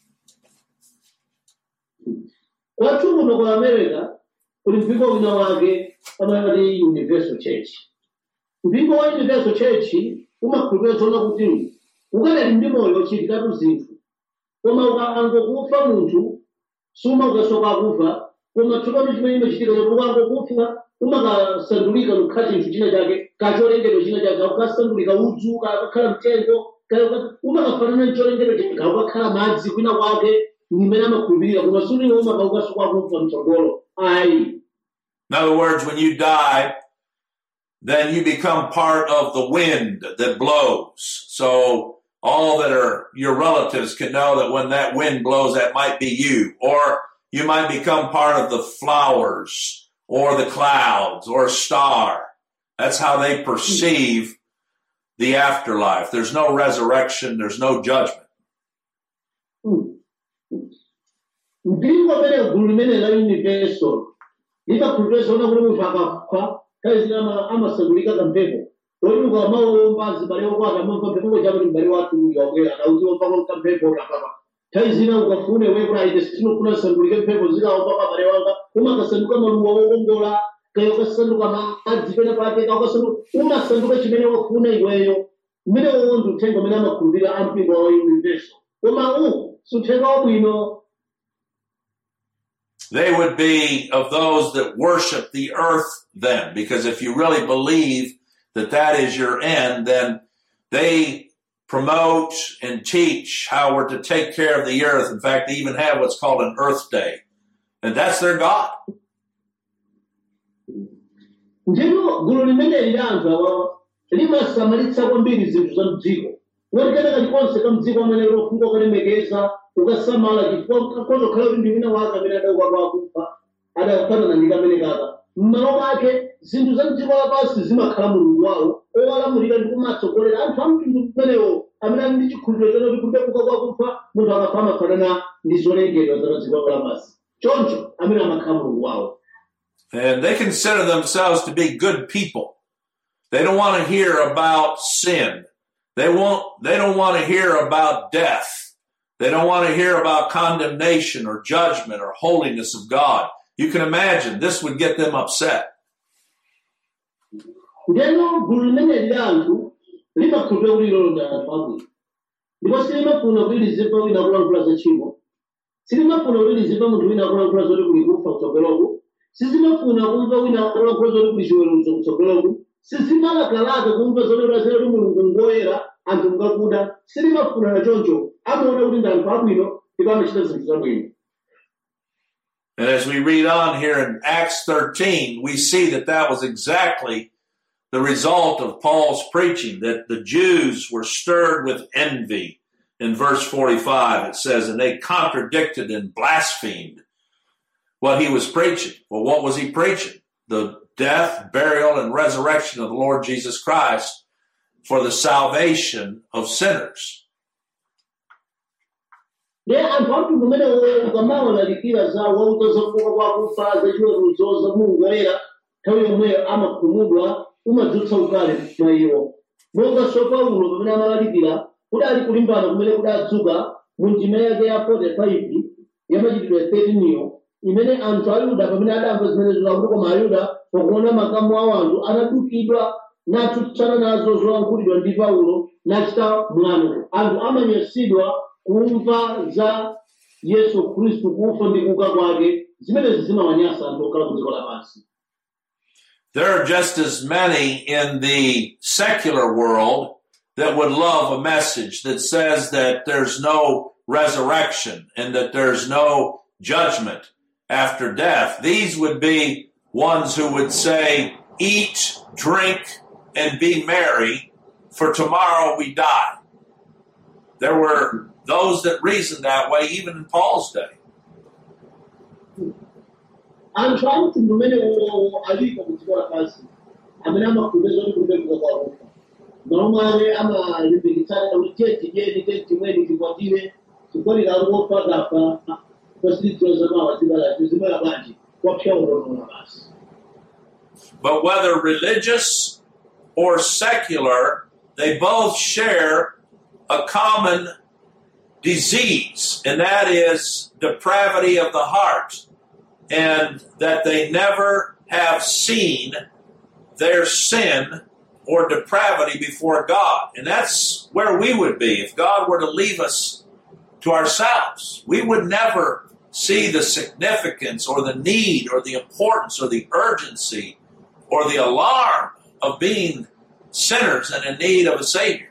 Kwathu kuno kwa America kuli mpingo wina wake amati Universal Church. Mpingo wa Universal Church umakhulupirira zona kuti ukadali ndi moyo chitikatu zinthu, koma ukangokufa munthu suma ukasoka akufa, koma tsopano chimene chimachitika kuti ukangokufa umakasandulika kukhala chinthu china chake kacholengedwa china chake, ukasandulika udzu kakakhala mtengo umakafanana ncholengedwa chake kakakhala madzi kwina kwake nimene amakhulupirira koma suliwo umakaukasoka akufa mtsogolo ayi. In other words, when you die, then you become part of the wind that blows. So all that are your relatives can know that when that wind blows, that might be you. Or you might become part of the flowers or the clouds or a star. That's how they perceive the afterlife. There's no resurrection. There's no judgment. Mpingo pene gulu limene la Universal limakhulupirira zona kuti munthu akafa kaizini amasandulika kamphepo oinuka maomba zibale okwata mamva mphepo chakuti mbale wathu yakwera nauti omva kamphepo kapapa kaizina ukafune wewe aite sinofuna sandulike mphepo zikaomba kabale wanga umakasanduka maluwa okongola kayo kasanduka madzi pena pake kasanduka umasanduka chimene wafuna iweyo mmene wondi uthenga umene amakhulupirira ampingo wa Universal koma u suthenga wabwino. They would be of those that worship the earth then, because if you really believe that that is your end, then they promote and teach how we're to take care of the earth. In fact, they even have what's called an Earth Day, and that's their God. Ndipo gulu limene lilanza limasamalitsa kwambiri zinthu za mdziko. Wotikana kalikonse ka mdziko amene lofunga kalemekeza ukasamala chifukwa kakozo khala kuti ndimina wake amene adauka kwa akufa adafanana ndi kamene kaka. Mmalo mwake zinthu za mdziko lapansi zimakhala mulungu wawo owalamulira ndi kumatsogolera anthu a mtundu umenewo amene ali ndi chikhulupiriro choti kulibe kuuka kwa akufa munthu akafa amafanana ndi zolengedwa za dziko lapansi. Choncho amene amakhala mulungu wawo. And they consider themselves to be good people. They don't want to hear about sin. They won't, they don't want to hear about death. They don't want to hear about condemnation or judgment or holiness of God. You can imagine this would get them upset. Ndeno gulu limene lanthu limakhulupirira kuti lolo ndi anthu abwino. Ndipo silimafuna kuti lizimva wina akulankhula za tchimo. Silimafuna kuti lizimva munthu wina akulankhula zoti kuli kufa kutsogoloku. Sizimafuna kumva wina akulankhula zoti kuli chiweruzo kutsogoloku. Sizimalakalaka kumva zoti ulazira kuti mulungu ngoyera anthu ngakuda. Silimafuna na choncho amaona kuti ndi anthu abwino ndipo amachita zinthu zabwino. And as we read on here in Acts thirteen, we see that that was exactly the result of Paul's preaching, that the Jews were stirred with envy. In verse forty-five, it says, and they contradicted and blasphemed what he was preaching. Well, what was he preaching? The death, burial, and resurrection of the Lord Jesus Christ for the salvation of sinners. Ne anthu atu kumene ukamawalalikira za wautozofuka kwa kufa zachiweruzo za Mulungu woyera nthawi yomweyo amakhumudwa umadzutsa ukali mwa iwo. Monganso Paulo pamene amalalikira kudali kulimbana kumene kudadzuka mu ndima yake ya forty-five ya machitidwe thirteen iyo imene anthu Ayuda pamene adamva zimene zilankhulo koma Ayuda pakuona makamu a anthu anadukidwa natsutsana nazo zolankhulidwa ndi Paulo nachita mwano. Anthu amanyansidwa kumva za Yesu Khristu kufa ndi kuuka kwake zimene zimawanyansa anthu okhala ku dziko lapansi. There are just as many in the secular world that would love a message that says that there's no resurrection and that there's no judgment after death. These would be ones who would say, eat, drink, and be merry, for tomorrow we die. There were those that reasoned that way even in Paul's day. Anthu amtundu umene alipo ku dziko lapansi amene amakhulupirira kuti kulibe kuuka kwa akufa. Nomwe amalimbikitsana kuti tiye tidyeni tiye timweni tikwatire tikwatira akufa kafa pasilidziwa zamawa zimala bwanji kwapsa unono basi. But whether religious or secular, they both share a common disease, and that is depravity of the heart, and that they never have seen their sin or depravity before God. And that's where we would be if God were to leave us to ourselves. We would never see the significance or the need or the importance or the urgency or the alarm of being sinners and in need of a Savior.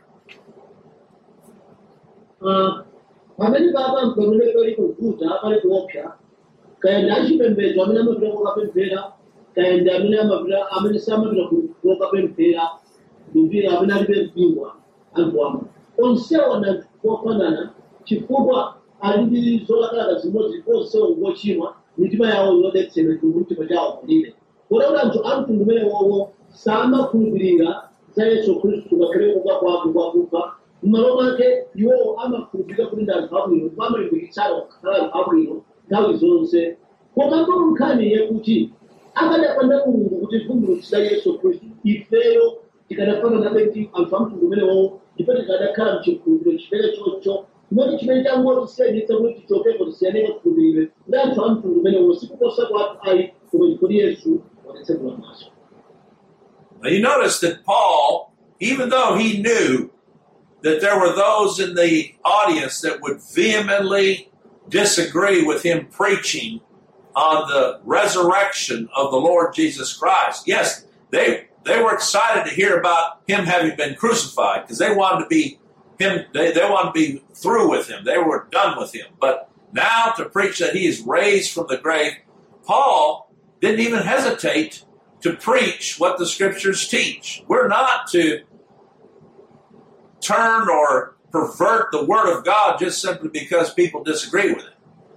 Pamene baba mpamene pali kuvuta pali kuopsa kaenda achipembedzo amene amapita kokapemphera kaenda amene amapita amene samapita kokapemphera ndupira amene alibe mpingwa anthu ama onsewo na kufanana chifukwa ali ndi zolakalaka zimodzi onsewo ngochimwa mitima yawo yodetsedwa ndi mtima chawo kulibe. Kodi anthu amtundu umene wowo samakhulupirira za Yesu Khristu ngakhale kuuka kwake kwakufa m'malo mwake iwo amakhulupirira kuti ndi anthu abwino amalimbikitsana kukhala anthu abwino nthawi zonse. Koma nkhani yakuti akadapanda Mulungu kuti vumbulutsira Yesu Khristu ifeyo tikadafanana nabe anthu amtundu umene wowo ndipo tikadakhala mchikhulupiriro chifere chocho moti chimene changotisiyanitsa kuti tichokepo tisiyanike kukhulupirira ndi anthu amtundu umene wowo sikuposa kwathu ayi koma kuti Yesu waletsedwa naso. Now you notice that Paul, even though he knew that there were those in the audience that would vehemently disagree with him preaching on the resurrection of the Lord Jesus Christ. Yes, they they were excited to hear about him having been crucified because they wanted to be him. They, they wanted to be through with him. They were done with him. But now to preach that he is raised from the grave, Paul didn't even hesitate to preach what the Scriptures teach. We're not to turn or pervert the Word of God just simply because people disagree with it.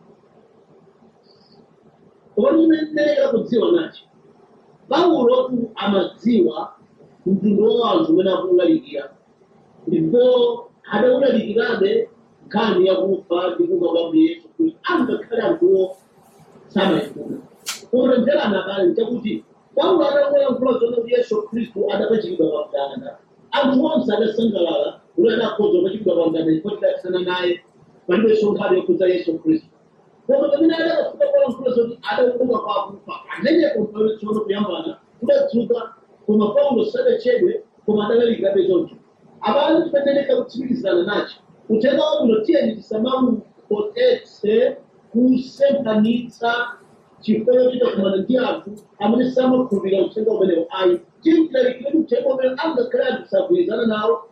Paulo amadziwa mtundu wa anthu umene akulalikira ndipo adawulalikirabe nkhani yakufa ndi kuuka kwa Yesu Khristu angakhale anthuwo samayifuna. Kumvera abale chakuti Paulo adayankhula zona kuti Yesu Khristu adapachikidwa pa mtanda. Anthu onse adasangalala kuti adakhoza kupachikidwa pa mtanda ndipo tidakisana naye palibenso nkhani yokhudza Yesu Khristu. Koma pamene adakafika kulankhula zoti adauka kwa akufa amenepo mpaka kuyambana kudatsuka koma Paulo sadachedwe koma adalalikirabe choncho. Abale tipeneleka kutsimikizana nacho uthenga wabwino tiyeni tisamamupotetse kusemphanitsa chifukwa chitakumana ndi anthu amene samakhulupirira uthenga umenewo ayi tilalikire uthenga umene angakhale anthu sagwirizana nawo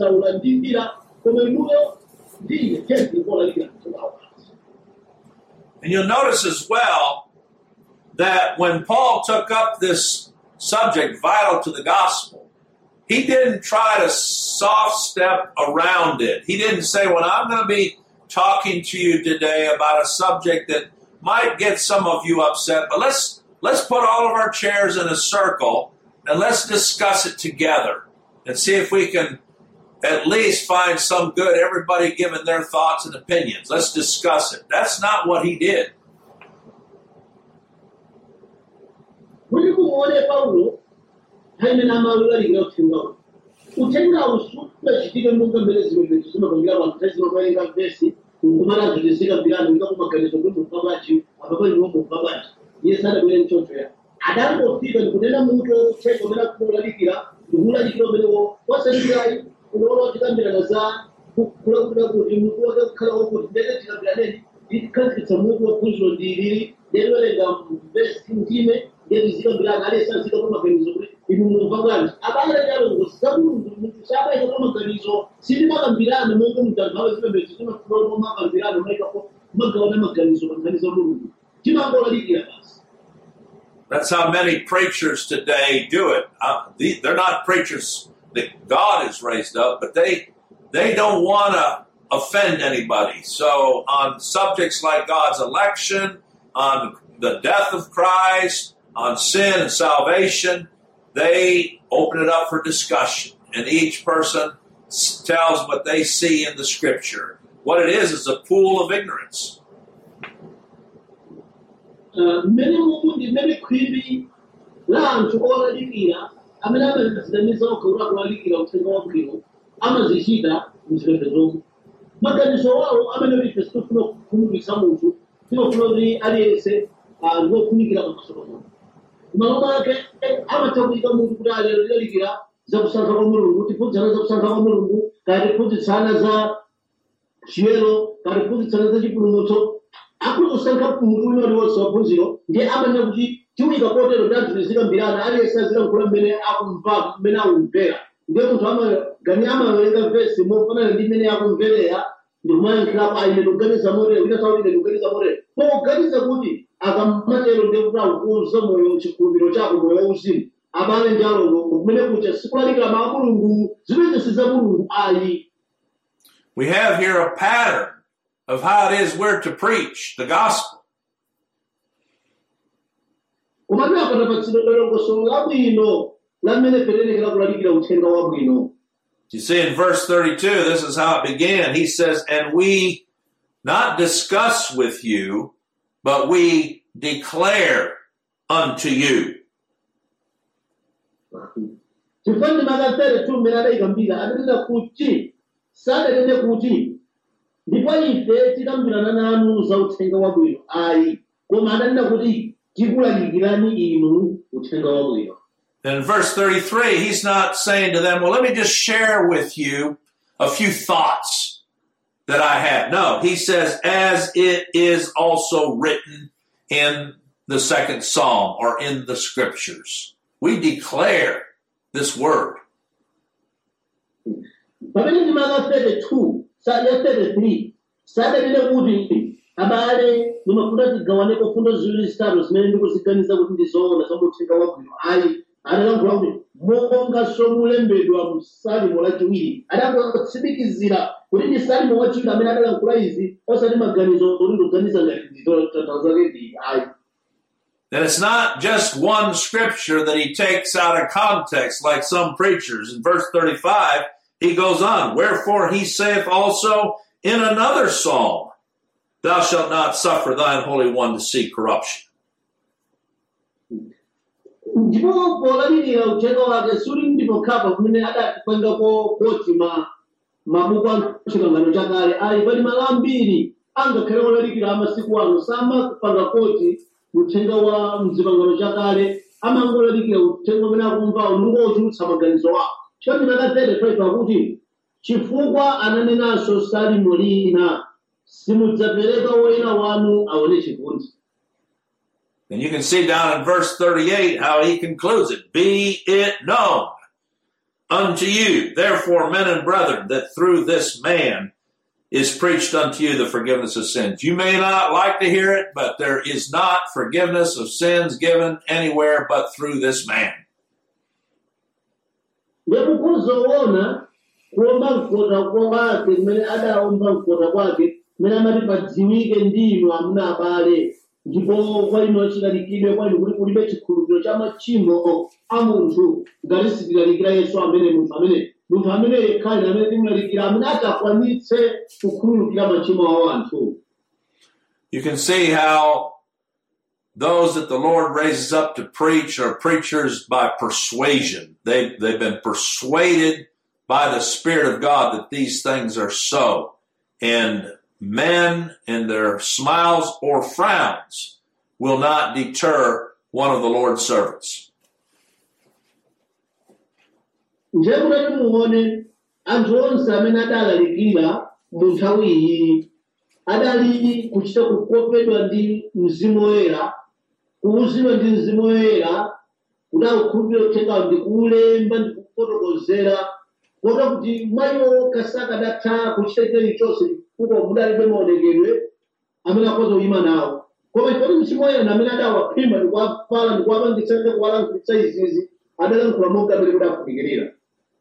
saulandindira koma inuyo ndiye tiyeni tikolalikira uthenga wawo. And you'll notice as well that when Paul took up this subject vital to the gospel, he didn't try to soft step around it. He didn't say, well, I'm going to be talking to you today about a subject that might get some of you upset, but let's let's put all of our chairs in a circle and let's discuss it together and see if we can at least find some good, everybody giving their thoughts and opinions. Let's discuss it. That's not what he did. Muri kuone Paulo haina na maulari ngautinga. Utenga usuka chitike munga mbele zimbe tusema kugira wantezi nobenga vesi kumara kudisika bilani ngako makanizo kumu kabachi ababa ni mu kabachi. Yesana bele nchocho ya. Adango tika kunena muntu cheko bela kulalikira, kulalikira bele wo wasalirai unaona tikambira naza kula kula kuti muntu wake kala wo ndele tikambira neni ikanzi tsamuko wakuzwa ndiri ndele nga vesi ntime ndezika bilani ale sanzika kwa makanizo kuti imumuvangani abale jalo ngosabu muntu saba iko kwa makanizo sindi makambirana mungu mtangawe zimbe zikuna kulomo makambirana maika ko magawana makanizo makanizo mungu timango lalikira basi. That's how many preachers today do it. Uh, the, they're not preachers that God has raised up, but they they don't want to offend anybody. So on subjects like God's election, on the death of Christ, on sin and salvation, they open it up for discussion. And each person tells what they see in the Scripture. What it is is a pool of ignorance. Many mundi many creepy land to all the Kira, I mean, I'm the Mizo Kuraki of Tengo, Amazishida, which is the room. Makaniso, I'm going to stop from Samusu, Tino Aliese, and no Kunika of Sono. Mamma, amateur Mukuda, Religira, Zabsanamu, to put Zanazanamu, that put the Sanaza, Shielo, that put the Sanazi. Aku usanga kumuruna ni wasopuziro ndiye abanya kuti tiwika kotero datu zisika mbirana ali esazira kula mbele akumva mena umpera ndiye mtu ama gani ama welenga vesi mofana ndi mene akumvelea ndimanya club aile luganiza more wina tawile luganiza more ko ganiza kuti akamatero ndiye kuti akuzo moyo chikumbiro chako moyo uzimu abale njalo kumene kucha sikulalika makulungu zimene siza mulungu ali. We have here a pattern of how it is we're to preach the gospel. You see in verse thirty-two, this is how it began. He says, and we not discuss with you, but we declare unto you. Ndipo ife tikambirana nanu za uthenga wabwino ayi koma adanena kuti tikulalikirani inu uthenga wabwino. In verse thirty-three, he's not saying to them, well, let me just share with you a few thoughts that I have. No, he says, as it is also written in the second psalm or in the scriptures. We declare this word. thirty-two Saya thirty-three, sada nile kuti abale nimakuda tigawane ko fundo zili zitatu zimene ndikuziganiza kuti ndizoona zomuthenga wabwino ayi adalankhula kuti monga somulembedwa msalimo lachiwiri adakutsimikizira kuti ndi salimo wachiwiri amene adalankhula izi osati maganizo kuti ndikuganiza ngati ndizotatauzake ndi ayi. That it's not just one scripture that he takes out of context like some preachers. In verse thirty-five, he goes on, wherefore he saith also in another psalm, thou shalt not suffer thine Holy One to see corruption. Ndipo polalirira uthenga wake suli ndipo khapa kumene adakwenda ko koti ma mabuku a chipangano chakale ali pali malo ambiri angakhale olalikira amasiku ano samapanga koti uthenga wa mzipangano chakale amangolalikira uthenga umene akumva unongochulutsa maganizo wako. Choni makathele pakuti chifukwa ananenanso salimo lina simudzapereka woyera wanu aone chifundo. And you can see down in verse thirty-eight how he concludes it. Be it known unto you, therefore, men and brethren, that through this man is preached unto you the forgiveness of sins. You may not like to hear it, but there is not forgiveness of sins given anywhere but through this man. Ndikukuzoona kuomba mkota kwake mmene adaomba mkota kwake mmene amati padziwike ndinu amuna abale ndipo kwa ino chilalikidwe kwa inu kuti kulibe chikhulupiriro cha machimo a munthu ngati sitilalikira Yesu amene munthu amene munthu amene yekhali amene timulalikira amene atakwanitse kukhululukira machimo a anthu. You can see how those that the Lord raises up to preach are preachers by persuasion. They, they've been persuaded by the Spirit of God that these things are so. And men and their smiles or frowns will not deter one of the Lord's servants. Njekuti muone anthu onse amene adalalikira mu nthawi iyi adali kuchita kukopedwa ndi Mzimu Woyera, kuwuzidwa ndi Mzimu Woyera, kuti akukhulupirira uthengawo ndi kuulemba ndi kufotokozera, kotero kuti mwayiwo sakanatha kuchita chilichonse chifukwa mudalibe maonekedwe amene akhoza kuyima nawo. Koma chifukwa Mzimu Woyera amene adawaphimba ndi kuwapala ndi kuwapangitsa ndi kuwalankhulitsa izizi adalankhula monga amene kudafunikirira.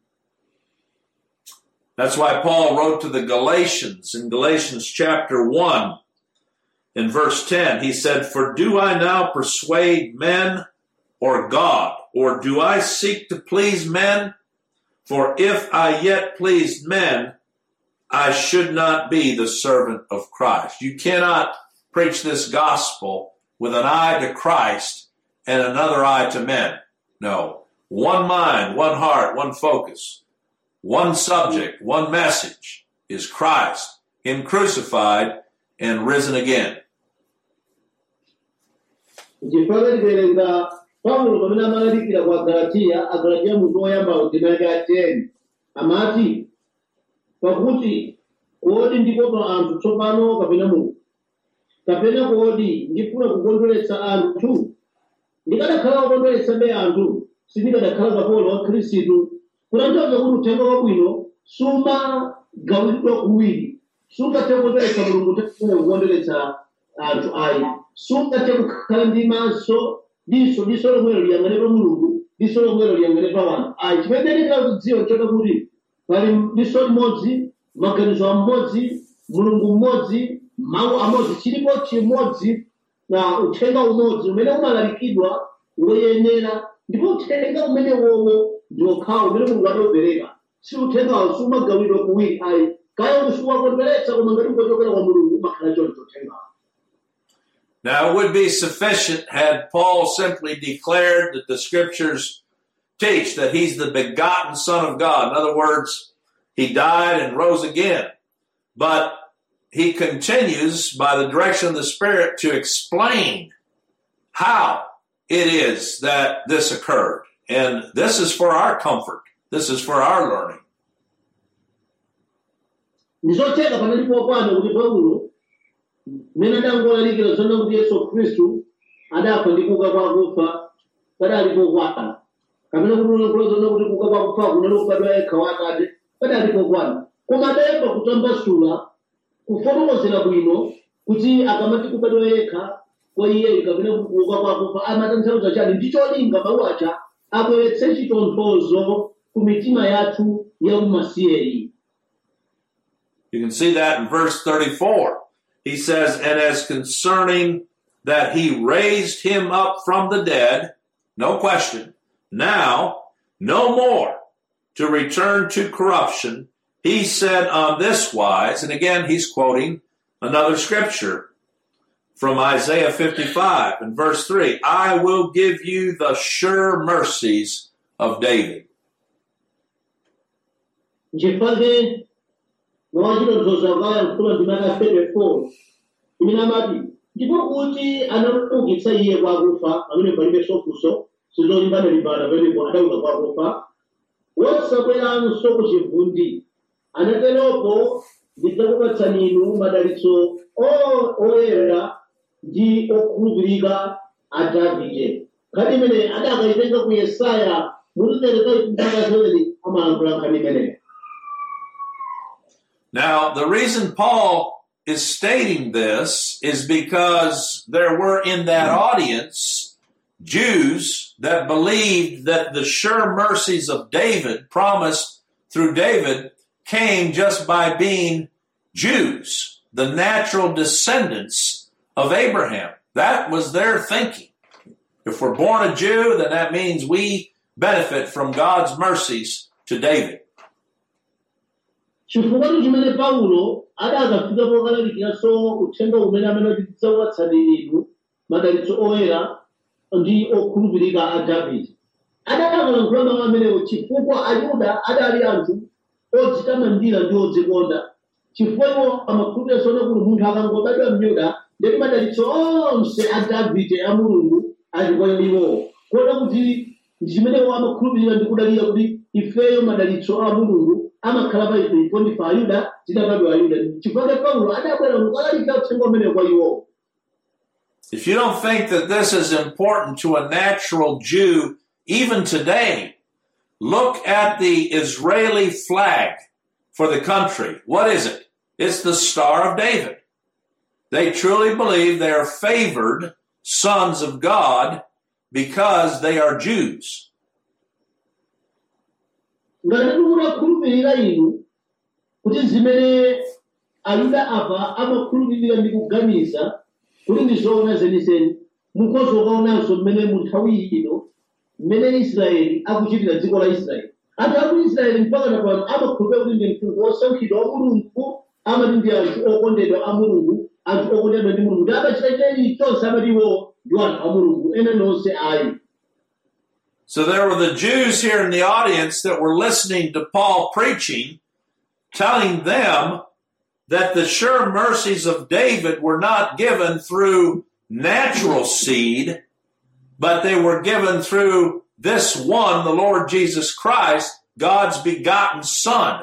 That's why Paul wrote to the Galatians in Galatians chapter one, in verse ten, he said, "For do I now persuade men or God, or do I seek to please men? For if I yet pleased men, I should not be the servant of Christ." You cannot preach this gospel with an eye to Christ and another eye to men. No. One mind, one heart, one focus. One subject, one message is Christ, Him crucified and risen again. Chifukwa tiverenga Paulo pamene amalalikira kwa Galatiya, Agalatiya mutu woyamba ndime ya ten amati, pakuti kodi ndipo pa anthu tsopano kapena Mulungu, kapena kodi ndifuna kukondweretsa anthu? Ndikanakhala kukondweretsabe anthu, sindikadakhala kapolo wa Khristu. Kutanthauza kuti uthenga wabwino sumagawidwa kuwiri, sungathe kukondweretsa Mulungu uthenga kukondweretsa anthu ayi, sungathe kukhala ndi maso diso diso lomwelo liyang'ane pa Mulungu, diso lomwelo liyang'ane pa wanthu ayi. Chimene ndikhala kudziwa nchoka kuti pali diso limodzi, maganizo amodzi, Mulungu mmodzi, mawu amodzi, chilipo chimodzi na uthenga umodzi umene umalalikidwa woyenera, ndipo uthenga umene wowo ndiwokhawo umene Mulungu adaupereka, si uthengawo sumagawidwa kuwiri ayi. Kaya usukondweretsa koma ngati ukuchokera kwa Mulungu umakhala choncho uthengawo. Now, it would be sufficient had Paul simply declared that the scriptures teach that he's the begotten Son of God. In other words, he died and rose again. But he continues by the direction of the Spirit to explain how it is that this occurred. And this is for our comfort. This is for our learning. Ndizotheka panalipo pano kuti Paulo mmene adangolalikira zona kuti Yesu Khristu adafa ndi kuuka kwa akufa padalipo kwana, kapena kuti zona kuti kuuka kwa akufa kunali kubadwa yekha wa Atate padalipo kwana, koma adayamba kutambasula kufotokozera bwino kuti akamati kubadwa yekha kwa iye kapena kuti kuuka kwa akufa amatanthauza chani, ndicholinga mawu aja abweretse chitonthozo ku mitima yathu ya umasiyeyi. You can see that in verse thirty-four. He says, "And as concerning that he raised him up from the dead," no question, "now no more to return to corruption, he said on this wise," and again he's quoting another scripture from Isaiah fifty-five and verse three, "I will give you the sure mercies of David." Njifage mwachitonthoza kaya mkulu ndimaka thirty-four imene amati ndipo kuti anaukitsa iye kwa akufa pamene palibe sofuso sizolimbana-limbana pamenepo adauka kwa akufa, wosabweranso ku chivundi, anateropo ndidzakupatsani inu madalitso oyera ndi okhulupirika a Davide. Nkhani imene adakayitenga ku Yesaya mutitereka ikumbaka zimene amalankhula nkhani imeneyo. Now, the reason Paul is stating this is because there were in that audience Jews that believed that the sure mercies of David, promised through David, came just by being Jews, the natural descendants of Abraham. That was their thinking. If we're born a Jew, then that means we benefit from God's mercies to David. chifukwa chimene Paulo adakafika pokalalikiraso uthenga umene amene tidzawatsatiriru madalitso oyera ndi okhulupirika a Davide. Adakalankhula mawu amenewo chifukwa Ayuda adali anthu odzitamandira ndi odzikonda, chifukwa iwo amakhulupirira kuti munthu akangobadwa m'Yuda ndi madalitso onse a Davide a Mulungu ali kwa iwo, kotero kuti ndi chimene iwo amakhulupirira ndi kudalira kuti ifeyo madalitso a Mulungu amakhala pa ife ndipo ndife Ayuda tidabadwa Ayuda. Chifukwa Paulo adabwera kukalalikira uthenga umene kwa iwo. If you don't think that this is important to a natural Jew, even today, look at the Israeli flag for the country. What is it? It's the Star of David. They truly believe they are favored sons of God because they are Jews. Ngati munakhulupirira inu kuti zimene Ayuda apa amakhulupirira ndi kuganiza kuti ndi zoona zenizeni, mukhoza kuonanso mmene mu nthawi ino mmene Israeli akuchitira dziko la Israeli. Anthu a ku Israeli mpaka napano amakhulupirira kuti ndi mtundu wosankhidwa wa Mulungu, amati ndi anthu okondedwa a Mulungu, anthu okondedwa ndi Mulungu, ndi amachita chilichonse amati iwo ndi anthu a Mulungu, ena nonse ayi. So there were the Jews here in the audience that were listening to Paul preaching, telling them that the sure mercies of David were not given through natural seed, but they were given through this one, the Lord Jesus Christ, God's begotten Son.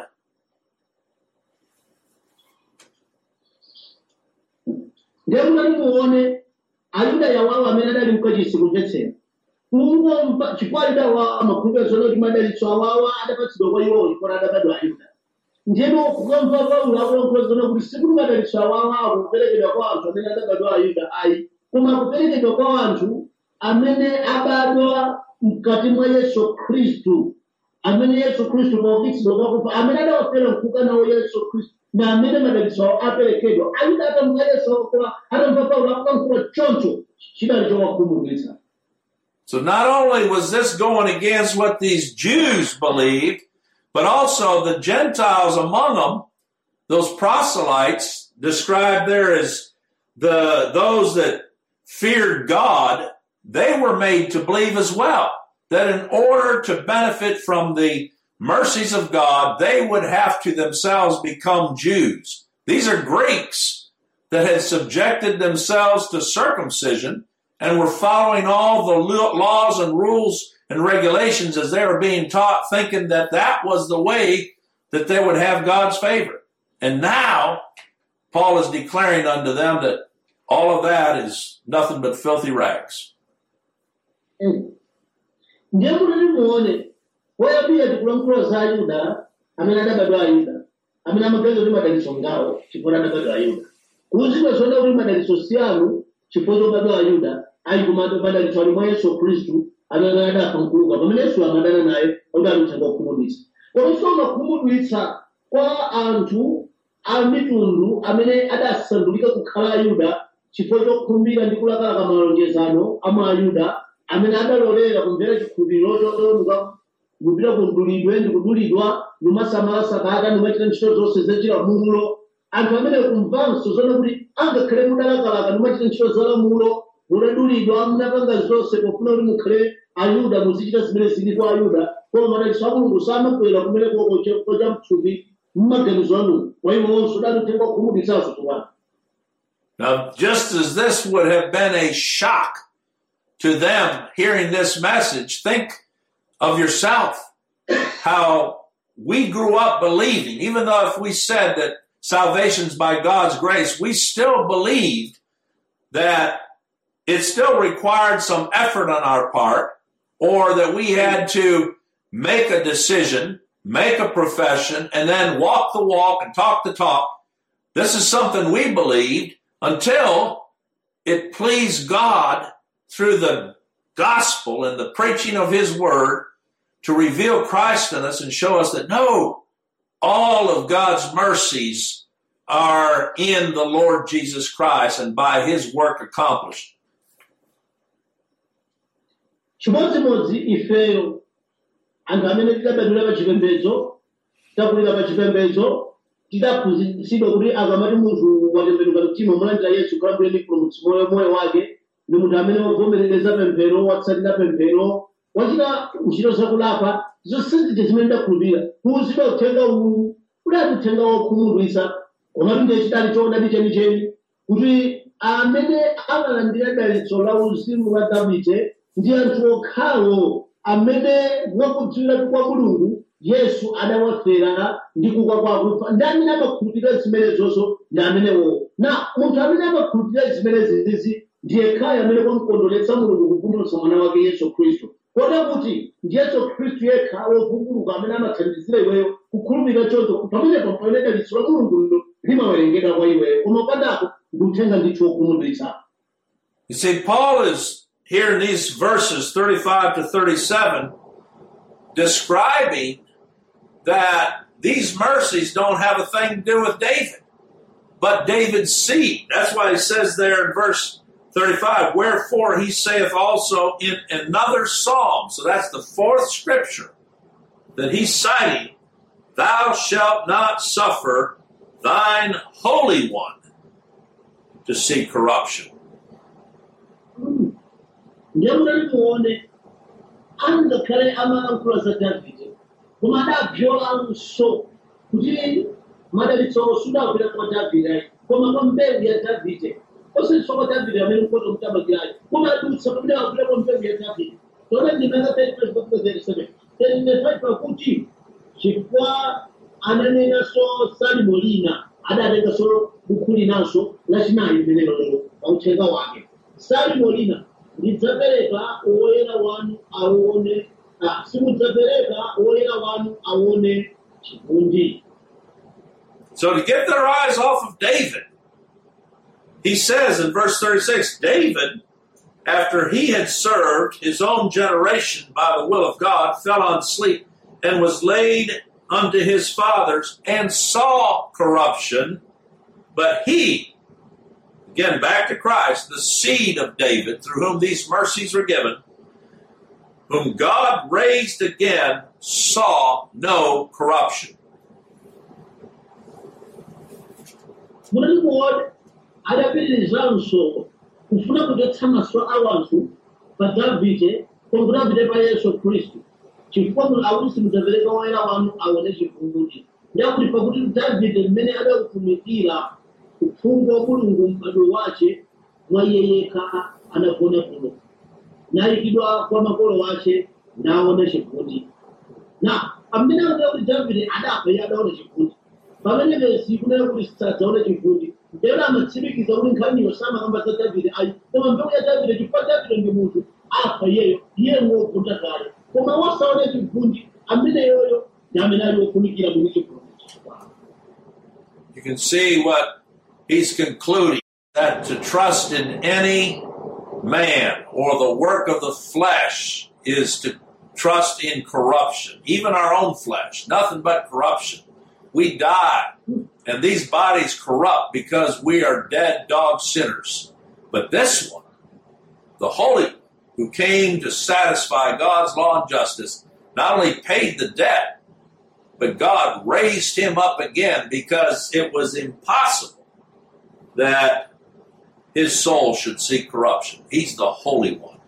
Ndiye muone Ayuda yawawa amene adali mkachisi kumvetsera. Kumumva chifukwa Ayuda awawa amakhulupirira zoona kuti madalitso awawa adapatsidwa kwa iwo chifukwa adabadwa Ayuda. Njeno kukamva Paulo akulankhula zoona kuti sikuti madalitso awawa akuperekedwa kwa anthu amene adabadwa Ayuda ayi, koma kuperekedwa kwa anthu amene abadwa mkati mwa Yesu Khristu, amene Yesu Khristu paukitsidwa kwa kufa, amene adawafera mkuka nawo Yesu Khristu, na amene madalitso awo aperekedwa. Ayuda atamva Yesu akulankhula, atamva Paulo akulankhula choncho, chidali chowakhumudwitsa. So not only was this going against what these Jews believed, but also the Gentiles among them, those proselytes described there as the those that feared God, they were made to believe as well, that in order to benefit from the mercies of God, they would have to themselves become Jews. These are Greeks that had subjected themselves to circumcision and were following all the laws and rules and regulations as they were being taught, thinking that that was the way that they would have God's favor. And now, Paul is declaring unto them that all of that is nothing but filthy rags. Ndiye kuti muone woyambira tikulankhula za Ayuda amene adabadwa Ayuda, amene amaganiza kuti madalitso ngawo chifukwa adabadwa Ayuda. Kuwuzidwa zoona kuti madalitso si anu chifukwa chobadwa Ayuda, ayi koma madalitso ali mwa Yesu Khristu amene adafa mkuluka, pamene Yesu amadana naye odali uthenga wakukhumudwitsa. Komanso makhumudwitsa kwa anthu a mitundu amene adasandulika kukhala Ayuda chifukwa chokhulupirira ndi kulakalaka malonjezano a mwa Ayuda amene adalolera kumvera chikhulupiriro chotonuka kupita kudulidwe ndi kudulidwa numasamala sabata numachita ntchito zonse zachilamulo. Anthu amene kumvanso zoona kuti angakhale mudalakalaka numachita ntchito zalamulo, munadulidwa munapanga zonse pofuna kuti mukhale Ayuda muzichita zimene zili kwa Ayuda, koma madalitso a Mulungu samakwera kumene koko chifukwa cha mthupi mmaganizo anu waimawonso udali uthenga wakukhumudwitsanso tsopano. Now, just as this would have been a shock to them hearing this message, think of yourself, how we grew up believing, even though if we said that salvation's by God's grace, we still believed that it still required some effort on our part, or that we had to make a decision, make a profession, and then walk the walk and talk the talk. This is something we believed until it pleased God through the gospel and the preaching of his word to reveal Christ in us and show us that no, all of God's mercies are in the Lord Jesus Christ and by his work accomplished. Chimodzimodzi ifeyo anthu amene tidabadwira pa chipembedzo takulira pa chipembedzo tidaphunzitsidwa kuti akamati munthu watembenuka mtima mulandira Yesu khalabwire ndi mpulumutsi moyo moyo wake ndi munthu amene wavomereza pemphero watsatira pemphero wachita ntchito zakulapa zonse zija zimene ndakhulupirira kuwuzidwa uthenga uwu udati uthenga wokhumudwitsa komatu ndiye chitali choonadi chenicheni kuti amene amalandira dalitso la uzimu wa Davide ndi anthu okhawo amene mwakudziwiratu kwa Mulungu Yesu adawafera ndi kuuka kwa akufa. Ndi amene amakhulupirira zimenezonso ndi amenewo. Na munthu amene amakhulupirira zimenezi ndiye khaya amene kwamukondweretsa Mulungu kuvumbulutsa mwana wake Yesu Khristu. Kotero kuti ndi Yesu Khristu yekha wovumbuluka amene amathandizira iweyo kukhulupirira choncho pamene pamene dalitso la Mulungu limawerengedwa kwa iweyo. Koma upandako ndi uthenga ndithu wokhumudwitsa. You see, Paul is here in these verses thirty-five to thirty-seven describing that these mercies don't have a thing to do with David, but David's seed. That's why he says there in verse thirty-five, wherefore he saith also in another psalm, so that's the fourth scripture that he's citing, thou shalt not suffer thine Holy One to see corruption. Ndiyamulali muone angakhale amalankhula za Davide koma adabzolanso kuti madalitso sudagwira kwa Davide koma kwa mbewu ya Davide osenso kwa Davide amene mkoto mtabagirayo koma adutsa pamene agwira kwa mbewu ya Davide tona ndinanga thirty-five pakuti chifukwa ananenanso salimo lina adatenganso buku linanso lachinayi limenelo pauthenga wake. Salimo lina lidzapereka woyera wanu aone simudzapereka woyera wanu aone chivundi. So to get their eyes off of David, he says in verse thirty-six, David, after he had served his own generation by the will of God, fell on sleep and was laid unto his fathers and saw corruption, but he, again, back to Christ, the seed of David, through whom these mercies were given, whom God raised again, saw no corruption. Mulungu muone adapitirizanso kufuna kutetsa maso a anthu pa Davide koma Davide pa Yesu Khristu chifukwa Mulungu simudzapereka woyera wanu aone chivundi. Ndiyakuti pakuti Davide mmene adakutumikira uphungu wa Mulungu m'bado wace mwa iye yekha anagona kuno nayikidwa kwa makolo wace naona chivundi. Na amene akuti kuti Davide adafa iye adaona chivundi pamene besi kunena kuti sadzaona chivundi ndiyero amatsimikiza kuti nkhaniyo samakamba za Davide ayi koma mbewu ya Davide chifukwa Davide ndi munthu afa iyeyo iye ngovuta kale koma wosaona chivundi ameneyoyo ndi amene ali wofunikira mwini chivundi. You can see what he's concluding, that to trust in any man or the work of the flesh is to trust in corruption. Even our own flesh, nothing but corruption. We die, and these bodies corrupt because we are dead dog sinners. But this one, the Holy One, who came to satisfy God's law and justice, not only paid the debt, but God raised him up again because it was impossible that his soul should see corruption. He's the Holy One.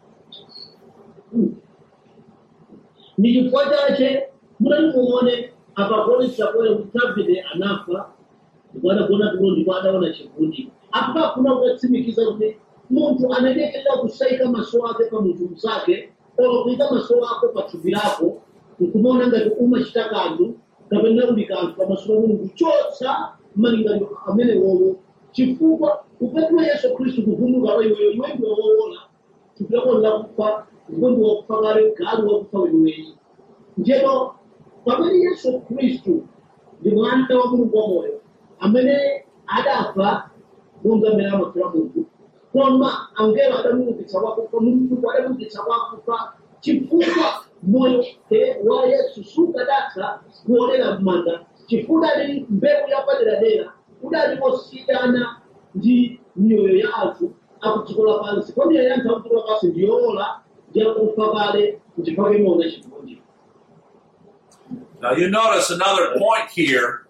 akakonesa Davide anafa wadagona tulo ndipo adaona chivundi apa kuna kutsimikiza kuti munthu anadekeza kusaika maso ake pa munthu mzake olo kuika maso ako pa thupi lako nkumona ngati umachita kanthu kapena uli kanthu pa maso a Mulungu chotsa malingaliro amene wowo chifukwa upatwa Yesu Khristu kuvumbuluka kwa iweyo iwe ndiwe woona thupi lako lakufa ndipo ndiwe wakufa kale galu wakufa wewe. Njeno pamene Yesu Khristu ndi mwana wa Mulungu wamoyo amene adafa monga amene amafera munthu, koma angelo adamuukitsa kwa akufa, Mulungu adamuukitsa kwa akufa chifukwa moyo wa Yesu sukadatha kuonera m'manda, chifukwa ali mbewu yapaderadera udali wosiyana ndi miyoyo ya anthu akudziko lapansi. Kodi ya anthu akudziko lapansi ndiyola ndi akufa kale chifukwa imaona chikondi. Now you notice another point here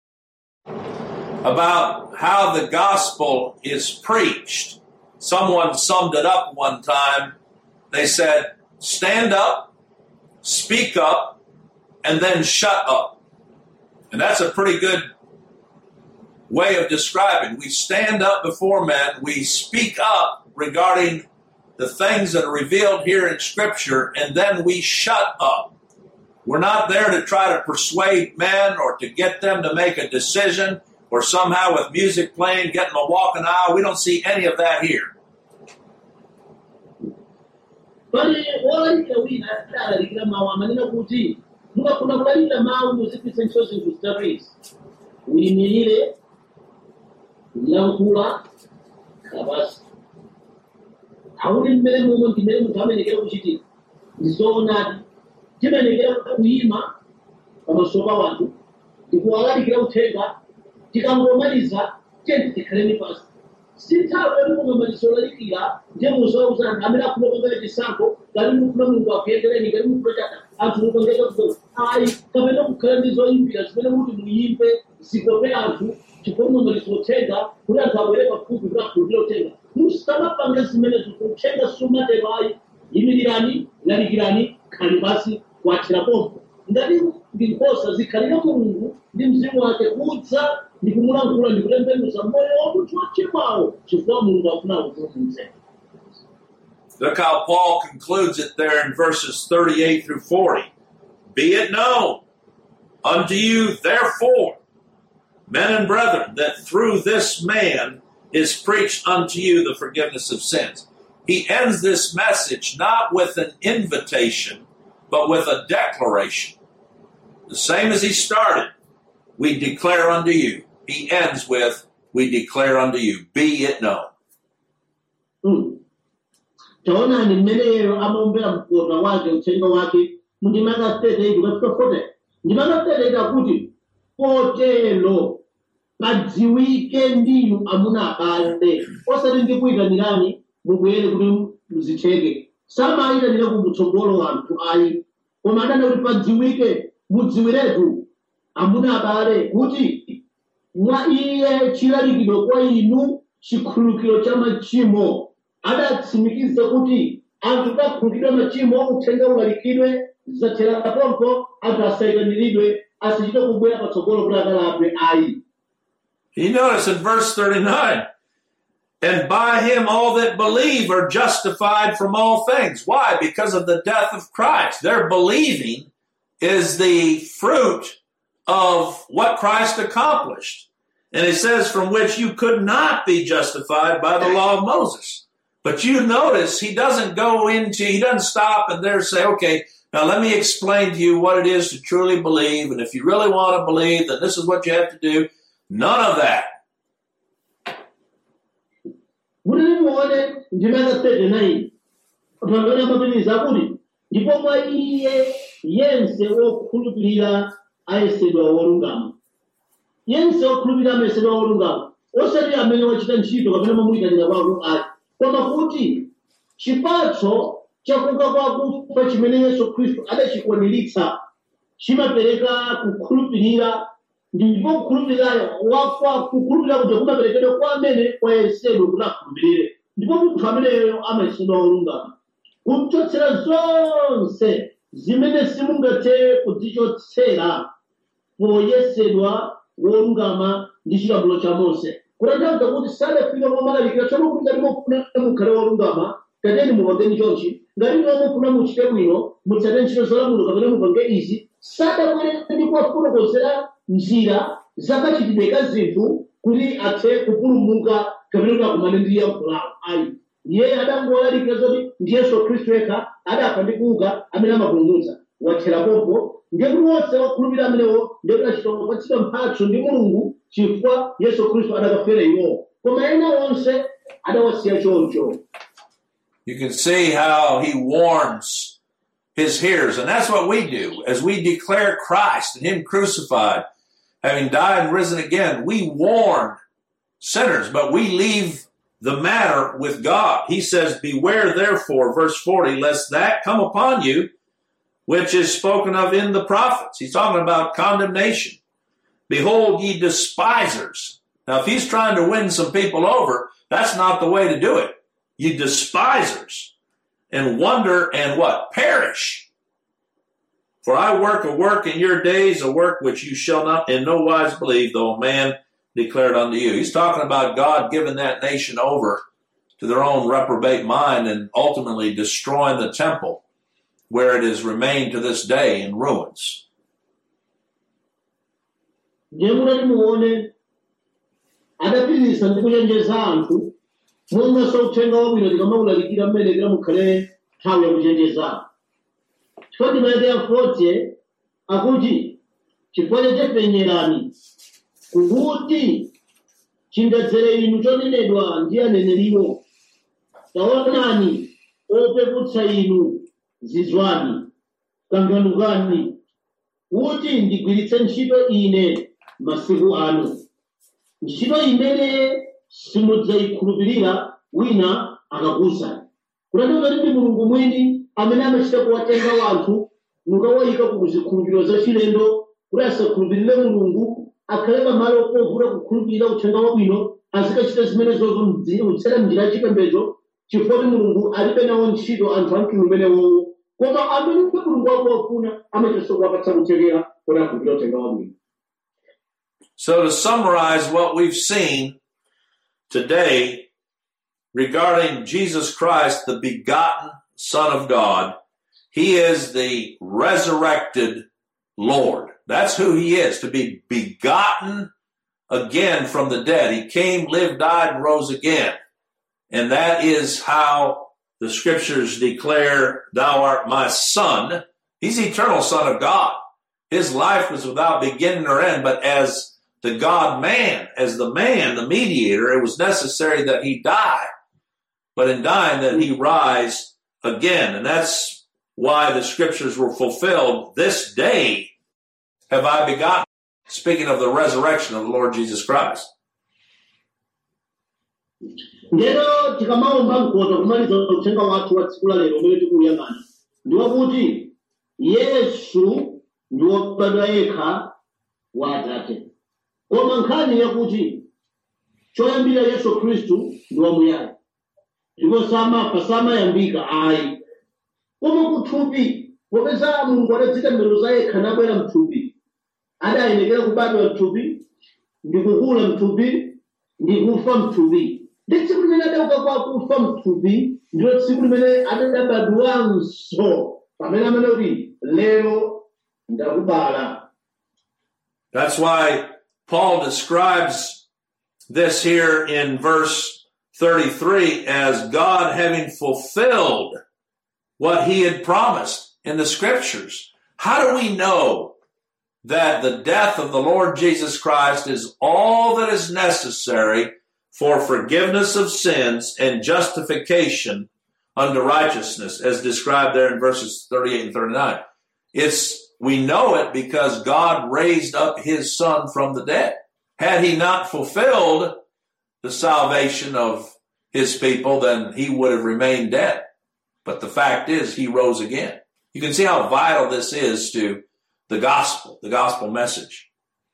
about how the gospel is preached. Someone summed it up one time. They said, stand up, speak up, and then shut up. And that's a pretty good way of describing. We stand up before men, we speak up regarding the things that are revealed here in Scripture, and then we shut up. We're not there to try to persuade men or to get them to make a decision or somehow with music playing, get them a walk an aisle. We don't see any of that here. Pali walalikira wina adalalikira mawu amanena kuti mukafuna kulalika mawu muzipitsa ntchito zitatu: uyimirire, kulankhula, kapasi. Akuti mmene momwe ndimene munthu amenekera kuchitika ndizoonadi. Timenekera kuyima pamaso pa wanthu ndikuwalalikira uthenga, tikangomaliza tiyeni tikhaleni pansi. Si nthawi yoti mumamaliza kulalikira ndiye muzowauza anthu amene akufuna kupanga chisankho, ngati mukufuna Mulungu akuyendereni, ngati mukufuna chaka anthu mukongeka kuzo ayi, kapena kukhala ndi zoyimbira zimene muti muyimbe zikope anthu chifukwa mumamaliza uthenga kuti anthu abwere pafupi kuti akhulupirire uthenga. Musamapanga zimenezo, uthenga sumatero ayi. Yimirirani, lalikirani, khalani pansi, kwathera pompo. Ngati ndi nkhosa zikhalire Mulungu ndi mzimu wake kudza ndi kumulankhula ndi kutembenuza moyo wa munthu wachimwawo chifukwa Mulungu akufuna kupulumutsa. Look how Paul concludes it there in verses thirty-eight through forty. Be it known unto you, therefore, men and brethren, that through this man is preached unto you the forgiveness of sins. He ends this message not with an invitation, but with a declaration. The same as he started, we declare unto you. He ends with, we declare unto you, be it known. Taona ni mmeneyo amaombera mkota wake uthenga wake mundimaka thirty-eight kufika forty. Ndimaka thirty-eight akuti potelo padziwike ndinu amuna abale osati ndikuyitanirani mubwere kuti muzitheke. Samayitanira kumutsogolo wanthu ayi, koma adanena kuti padziwike mudziwiretu amuna abale kuti mwa iye chilalikidwe kwa inu chikhululukiro cha machimo. Adatsimikiza kuti anthu akakhululukidwa machimo uthenga ulalikidwe zathera pompo, anthu asayitaniridwe asichite kubwera patsogolo kuti akalapwe ayi. You notice in verse thirty-nine, and by him all that believe are justified from all things. Why? Because of the death of Christ. Their believing is the fruit of what Christ accomplished. And it says, from which you could not be justified by the law of Moses. But you notice he doesn't go into, he doesn't stop and there say, okay, now let me explain to you what it is to truly believe. And if you really want to believe, then this is what you have to do. None of that. Mulimuone ndimaka thirty-nine. Pamene mapiniza kuti ndipo mwa iye yense wokhulupirira ayesedwa wolungama. Yense wokhulupirira ayesedwa wolungama. Osati amene wachita ntchito kapena mamuyitanira kwako ayi. Koma kuti chipatso chakuka kwakufa chimene Yesu Khristu adachikwaniritsa chimapereka kukhulupirira, ndipo kukhulupirirayo wafa kukhulupirira kuti kumaperekedwa kwa amene wayesedwa kuti akhulupirire, ndipo munthu ameneyo amayesedwa wolungama. Kuchotsera zonse zimene simungathe kuzichotsera poyesedwa wolungama ndi chilamulo cha Mose. Kutanthauza kuti sadafika pomalalikira tsono kuti ngati mufuna mukhale wolungama tateni mupangeni chonchi, ngati mufuna muchite bwino mutsate ntchito zolamulo kapena mupange izi. Sadabwere ndi kuwafotokozera njira zakachitidwe ka zinthu kuti athe kupulumuka kapena kuti akumane ndi yankulawo ayi. Iye adangolalikira zoti ndi Yesu Khristu yekha adafa ndi kuuka amene amapulumutsa. watherapopo ndiye kuti wonse wakhulupirira amenewo ndiye kuti achita kupatsidwa mphatso ndi mulungu chifukwa yesu khristu adakafera iwo koma ena onse adawasiya choncho. You can see how he warns his hearers, and that's what we do as we declare Christ and him crucified, having died and risen again. We warn sinners, but we leave the matter with God. He says, beware therefore, verse forty, lest that come upon you which is spoken of in the prophets. He's talking about condemnation. Behold, ye despisers. Now, if he's trying to win some people over, that's not the way to do it. Ye despisers, and wonder and what? Perish. For I work a work in your days, a work which you shall not in no wise believe, though a man declared unto you. He's talking about God giving that nation over to their own reprobate mind and ultimately destroying the temple where it has remained to this day in ruins. Adapitiriza ndi kuchenjeza anthu monga uthenga wabwino tikamawulalikira mmene tira mukhale nthawi yakuchenjeza. Chifukwa ndime ya forty akuti chifukwa chapenyerani kuti chindadzere inu chonenedwa ndi aneneriwo. Taonani opeputsa inu zizwani kanganukani kuti ndigwiritse ntchito ine masiku anu. Ntchito imene simudzayikhulupirira wina akakusani. Kutanthauza kuti mulungu mwini amene amachita kuwatenga wanthu nukawayika ku zikhulupiriro zachilendo kuti asakhulupirire mulungu akhale pamalo povuta kukhulupirira uthenga wabwino azikachita zimenezozo mdzera m'njira yachipembedzo chifukwa kuti mulungu alibe nawo ntchito anthu amtundu umenewowo koma amene mulungu akuwafuna amachita kuwapatsa kuthekera kuti akhulupirire uthenga wabwino. So to summarize what we've seen today regarding Jesus Christ, the begotten Son of God, he is the resurrected Lord. That's who he is, to be begotten again from the dead. He came, lived, died, and rose again. And that is how the scriptures declare, thou art my son. He's the eternal Son of God. His life was without beginning or end, but as the God-man, as the man, the mediator, it was necessary that he die, but in dying that he rise again. And that's why the scriptures were fulfilled. This day have I begotten, speaking of the resurrection of the Lord Jesus Christ. Ndero tikamaomba mkoto kumaliza uthenga wathu wa tsiku la lero umene tikuyang'ana ndiwakuti Yesu ndiwobadwa yekha wa Atate. Koma nkhani yakuti choyambira Yesu Khristu ndiwamuyaya ndipo samafa samayambika ayi. Koma kuthupi popeza mulungu adadzika mbero za yekha nabwera mthupi adayenekera kubadwa mthupi ndi kukula mthupi ndi kufa mthupi. Ndi tsiku limene adauka kwa kufa mthupi ndilo tsiku limene adabadwanso pamene amene kuti lero ndakubala. That's why Paul describes this here in verse thirty-three as God having fulfilled what he had promised in the scriptures. How do we know that the death of the Lord Jesus Christ is all that is necessary for forgiveness of sins and justification unto righteousness, as described there in verses thirty-eight and thirty-nine? It's We know it because God raised up his son from the dead. Had he not fulfilled the salvation of his people, then he would have remained dead. But the fact is, he rose again. You can see how vital this is to the gospel, the gospel message.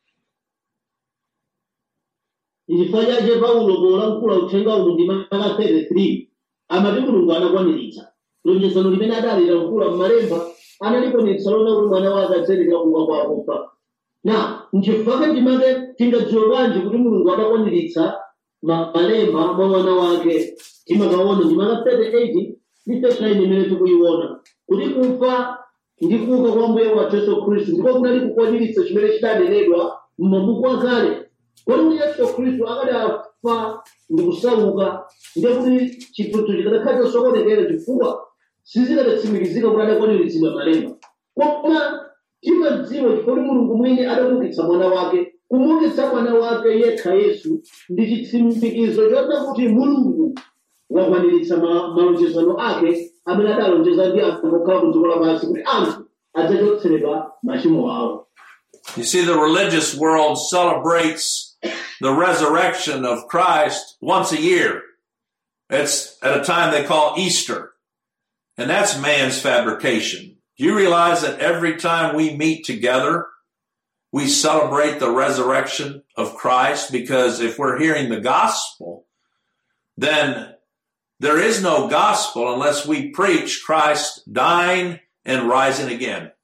Ilifanya je Paulo kulankhula uthenga uwu ndi maka thirty-three amati mulungu anakwaniritsa lonjezano limene adalira mkulu m'malemba analikonetsa lona kuti mwana wake adzaleka kuuka kwa akufa. Na nchifukwa ndimake tingadziwe bwanji kuti mulungu adakwaniritsa malemba mwa mwana wake timakaona ndi maka thirty-eight ndi thirty-nine imene tikuyiona kuti kufa ndi kuuka kwa Mbuye wathu Yesu Khristu ndipo kunali kukwaniritsa chimene chidanenedwa m'mabuku akale. Kodi Yesu Khristu akadafa ndi kusauka ndiye kuti chipulumutso chikadakhala chosokonekera chifukwa sizikadatsimikiza kuti adakwaniritsidwa malemba. koma timadziwa chifukwa mulungu mwini adaukitsa mwana wake. Kumukitsa mwana wake yekha Yesu ndi chitsimikizo choti kuti mulungu wakwaniritsa malonjezano ake amene adalonjeza ndi anthu okhala ku dziko lapansi kuti anthu adzachotseredwa machimo awo. You see, the religious world celebrates the resurrection of Christ once a year. It's at a time they call Easter. And that's man's fabrication. Do you realize that every time we meet together, we celebrate the resurrection of Christ? Because if we're hearing the gospel, then there is no gospel unless we preach Christ dying and rising again.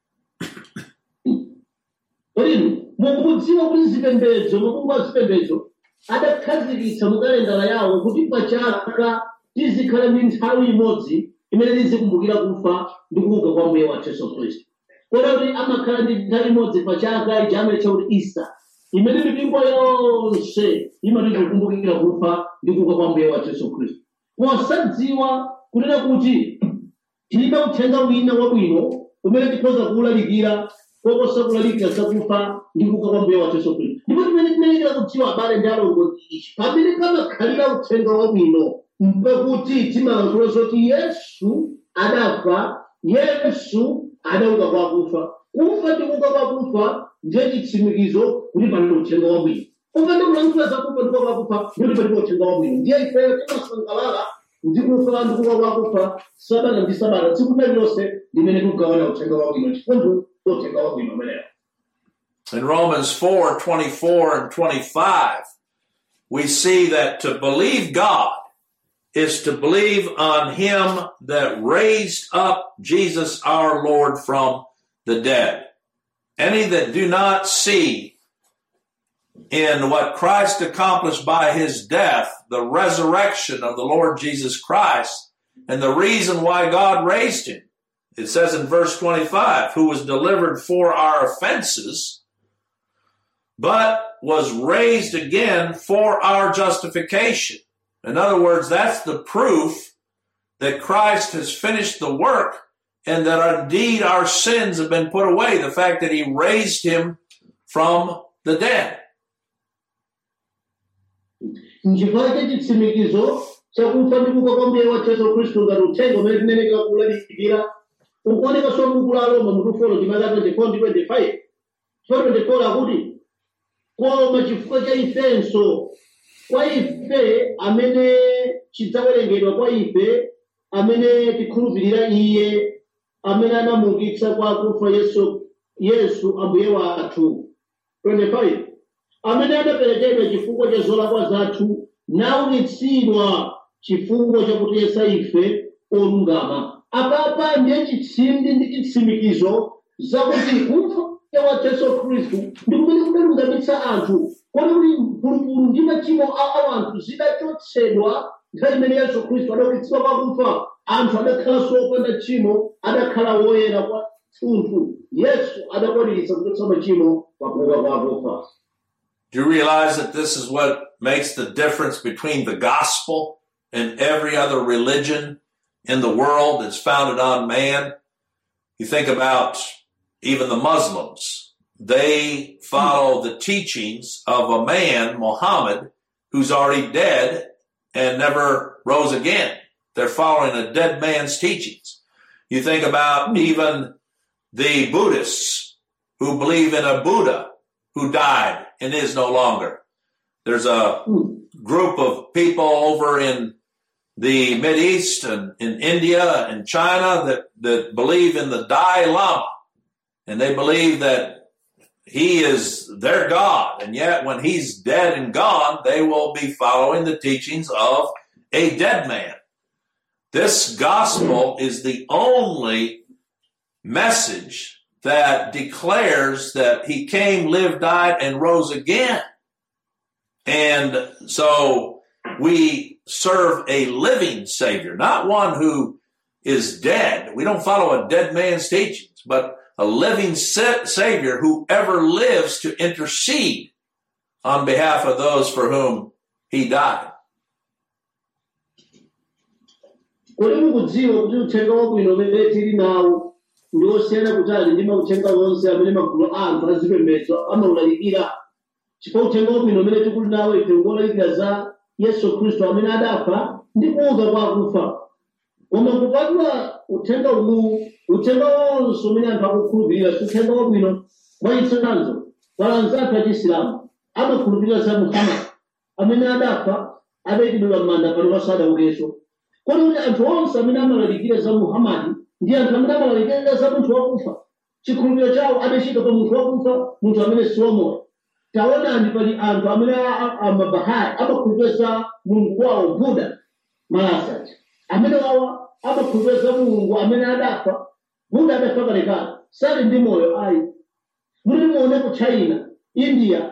mukudziwa kuti zipembedzo mukunga zipembedzo adakhazikitsa mukalendala yawo kuti pachaka tizikhala ndi nthawi imodzi imene tizikumbukira kufa ndi kuuka kwa Mbuye wathu Yesu Khristu. Kotero kuti amakhala ndi nthawi imodzi pachaka ijamatcha kuti Easter, imene mipingo yonse imati tikukumbukira kufa ndi kuuka kwa Mbuye wathu Yesu Khristu. Posadziwa kunena kuti tilibe uthenga wina wabwino umene tikhoza kuwulalikira koposa kulalikira zakufa ndi kuuka kwa Mbuye wathu Yesu Khristu. Ndipo timene timenekera kudziwa abale ndi alongo ichi pamene pamakhalira uthenga wabwino mpakuti timalankhula zoti Yesu adafa, Yesu adauka kwa akufa. Kufa ndi kuuka kwa akufa ndiye chitsimikizo kuti pali uthenga wabwino. Kufa ndi kulankhula zakufa ndi kuuka kwa akufa ndiye pali uthenga wabwino. Ndiye ifeyo timasangalala ndi kufa ndi kuuka kwa akufa sabata ndi sabata tsiku lililonse limene tikugawana uthenga wabwino chifukwa uthenga wabwino umenewo. In Romans four, twenty-four and twenty-five, we see that to believe God is to believe on him that raised up Jesus our Lord from the dead. Any that do not see in what Christ accomplished by his death, the resurrection of the Lord Jesus Christ, and the reason why God raised him. It says in verse twenty-five, who was delivered for our offenses, but was raised again for our justification. In other words, that's the proof that Christ has finished the work and that indeed our sins have been put away. The fact that he raised him from the dead. Nchifukwa chitsimikizo chakufa ndi kuuka kwa Mbuye wathu Yesu Khristu ngati uthenga umene timenekera kulalikira ukuoneka so m'buku la Roma mutu folo chimene twenty-four ndi twenty-five. twenty-four akuti koma chifukwa cha ifenso kwa ife amene chidzawerengedwa kwa ife amene tikhulupirira iye amene anamuukitsa kwa akufa Yesu Yesu Ambuye wathu. twenty-five amene anaperekedwa chifukwa cha zolakwa zathu naukitsidwa chifukwa chakutiyesa ife olungama. Apapa ndiye chitsindi ndi chitsimikizo zakuti kufa kwa Yesu Khristu ndi kumene kudalungamitsa anthu kodi kuti mpulupulu ndi machimo a anthu zidachotsedwa nthawi imene Yesu Khristu adaukitsidwa kwa akufa. Anthu adakhalanso opanda tchimo, adakhala woyera kwa thunthu. Yesu adakwaniritsa kuchotsa machimo pakuuka kwa akufa. Do you realize that this is what makes the difference between the gospel and every other religion in the world that's founded on man? You think about even the Muslims. They follow the teachings of a man, Muhammad, who's already dead and never rose again. They're following a dead man's teachings. You think about even the Buddhists who believe in a Buddha who died and is no longer. There's a group of people over in the Mideast and in India and China that, that believe in the Dalai Lama. And they believe that he is their God. And yet when he's dead and gone, they will be following the teachings of a dead man. This gospel is the only message that declares that he came, lived, died, and rose again. And so we serve a living Savior, not one who is dead. We don't follow a dead man's teachings, but a living Savior who ever lives to intercede on behalf of those for whom he died. Kodi mukudziwa kuti uthenga wabwino umene tili nawo ndi osiyana kutali ndi mauthenga onse amene magulu a anthu azipembedzo amawulalikira. Chifukwa uthenga wabwino umene tikuli nawo ife ngolalikira za Yesu Khristu amene adafa ndi kuuka kwa akufa. Koma kupatula uthenga uwu, uthenga wonse umene anthu akukhulupirira si uthenga wabwino. Mwachitsanzo, pala anzathu achisilamu amakhulupirira za Muhammad amene adafa adayikidwa m'manda pano pasadaukenso. Kodi kuti anthu onse amene amalalikira za Muhammad ndi anthu amene amalalikira za munthu wakufa, chikhulupiriro chawo adachita pa munthu wakufa, munthu amene si wamoyo. Taonani pali anthu amene amabahai amakhulupirira za mulungu wawo Buddha Malasati, amene wawa amakhulupirira za mulungu amene adafa. Buddha adafa kalekale, sali ndi moyo ayi. Muli muone ku China, India,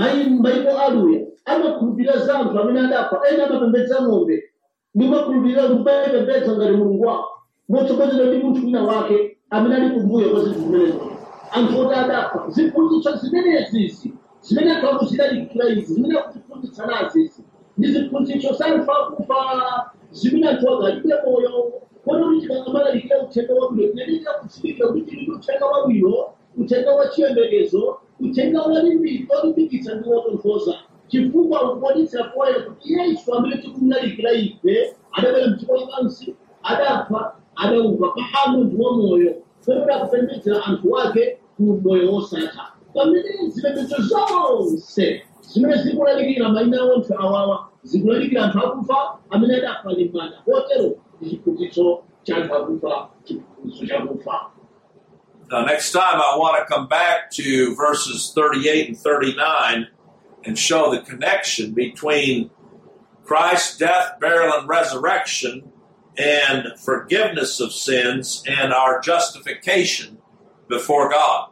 maiko aluya amakhulupirira za anthu amene adafa, ena amapembedza ng'ombe ndi makhulupirira kupembedza ngati mulungu wawo, motsogozedwa ndi munthu wina wake amene ali kumbuyo kwa zinthu zimenezo. Anthu oti adafa, ziphunzitso zimenezi zimene anthu akuzilalikira izi, zimene akuziphunzitsa nazi izi, ndi ziphunzitso zalifa kufa zimene anthu akalibe moyo. Kodi kuti tikamalalikira uthenga wabwino tiyenera kudziwika kuti tili ndi uthenga wabwino, uthenga wa chiyembekezo, uthenga wolimbikitsa ndi wotonthoza. Chifukwa ukuonetsa poyera kuti Yesu amene tikumulalikira ife adabwera m'dziko lapansi, adafa, adauka, pano ndi wamoyo. Kodi akupembedzera anthu ake ku moyo wosatha. Pamene zipembedzo zonse zimene zikulalikira mayina a anthu awawa zikulalikira anthu akufa amene adafa ndi m'manda. Kotero ndi chiphunzitso cha anthu akufa, chiphunzitso chakufa. Now, next time I want to come back to verses thirty-eight and thirty-nine and show the connection between Christ's death, burial, and resurrection and forgiveness of sins and our justification before God.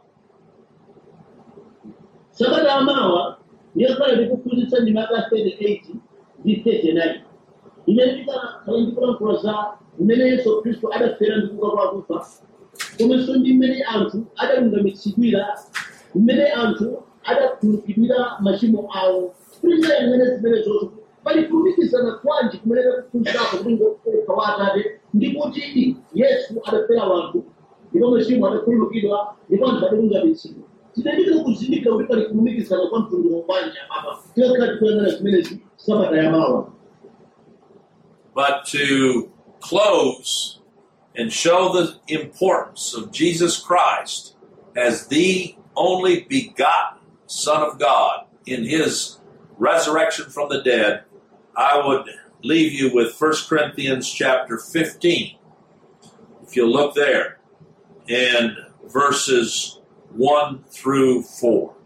Sabata amawa ndiyo pale ndikuphunzitsa ndi maka thirty-eight ndi thirty-nine. Imene ndikulankhula za mmene Yesu Khristu adafera ndi kuuka kwa akufa, komanso ndi mmene anthu adalungamitsidwira, mmene anthu adakhululukidwira machimo awo. Kuliza imene zimene zonse pali kulumikizana kwanji kumene kuphunzirako kuti ngokufa wa Atate ndi kuti Yesu adafera wanthu ndipo machimo adakhululukidwa ndipo anthu adalungamitsidwa. Tinadika kuzindika kuti pali kulumikizana kwa mtundu wabanja apa tikakhala tikuyang'ana zimenezi sabata yamawa. But to close and show the importance of Jesus Christ as the only begotten Son of God in his resurrection from the dead, I would leave you with First Corinthians chapter fifteen. If you'll look there, and verses one through four.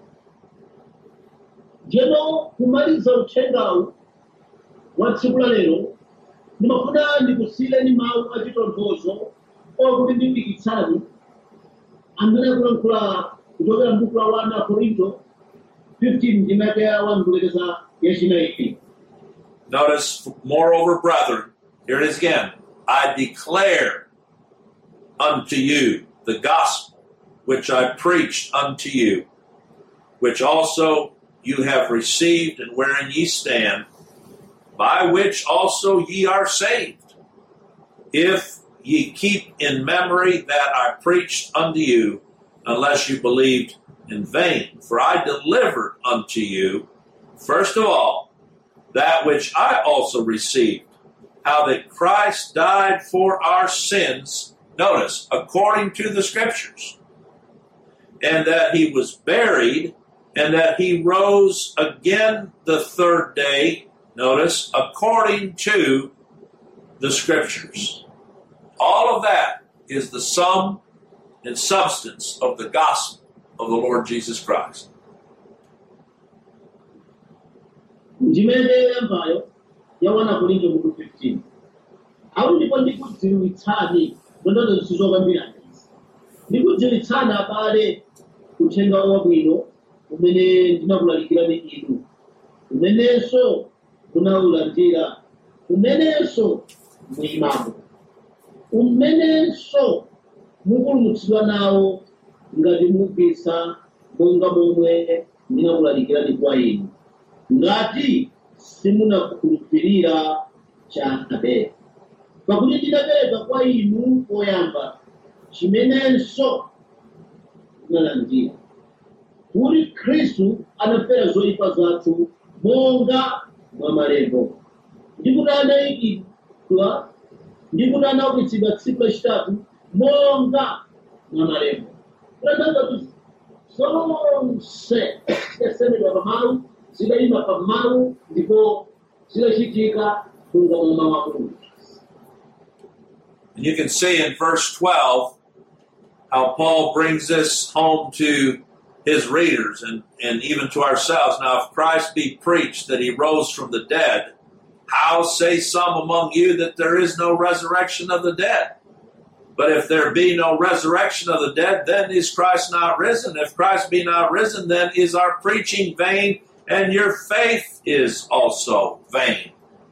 Jeno kumaliza uthengawu wa tsiku la lero ndimafuna ndikusile ndi mawu achitonthozo okuti ndimbikitsani amene akulankhula kuchokera m'buku la one Korinto fifteen ndi maka ya one kulekeza yachinayi. Notice, moreover, brethren, here it is again, I declare unto you the gospel which I preached unto you, which also you have received and wherein ye stand, by which also ye are saved, if ye keep in memory that I preached unto you, unless you believed in vain. For I delivered unto you, first of all, that which I also received, how that Christ died for our sins, notice, according to the Scriptures, and that he was buried, and that he rose again the third day, notice, according to the Scriptures. All of that is the sum and substance of the gospel of the Lord Jesus Christ. Ndimene yambayo ya one Korinto book fifteen. Awu ndipo ndikudziwitsani ndondo zisizokambirana izi. Ndikudziwitsani abale uthenga wabwino umene ndinakulalikirani inu. Umenenso munawulandira. Umenenso muyimamo. Umenenso mupulumutsidwa nawo ngati mugwisa monga momwe ndinakulalikirani kwa inu. Ngati simunakhulupirira cha Abele. Pakuti ndinapereka kwa inu poyamba chimenenso tinalandira kuti Khristu anafera zoyipa zathu monga mwa malembo ndi kuti anayikidwa ndi kuti anaukitsidwa tsiku lachitatu monga mwa malembo. Kutanthauza kuti zonse zidasemedwa pa mawu, zidayima pa mawu, ndipo zidachitika monga mwa mawu a Mulungu. And you can see in verse twelve how Paul brings this home to his readers and, and even to ourselves. Now, if Christ be preached that he rose from the dead, how say some among you that there is no resurrection of the dead? But if there be no resurrection of the dead, then is Christ not risen? If Christ be not risen, then is our preaching vain, and your faith is also vain.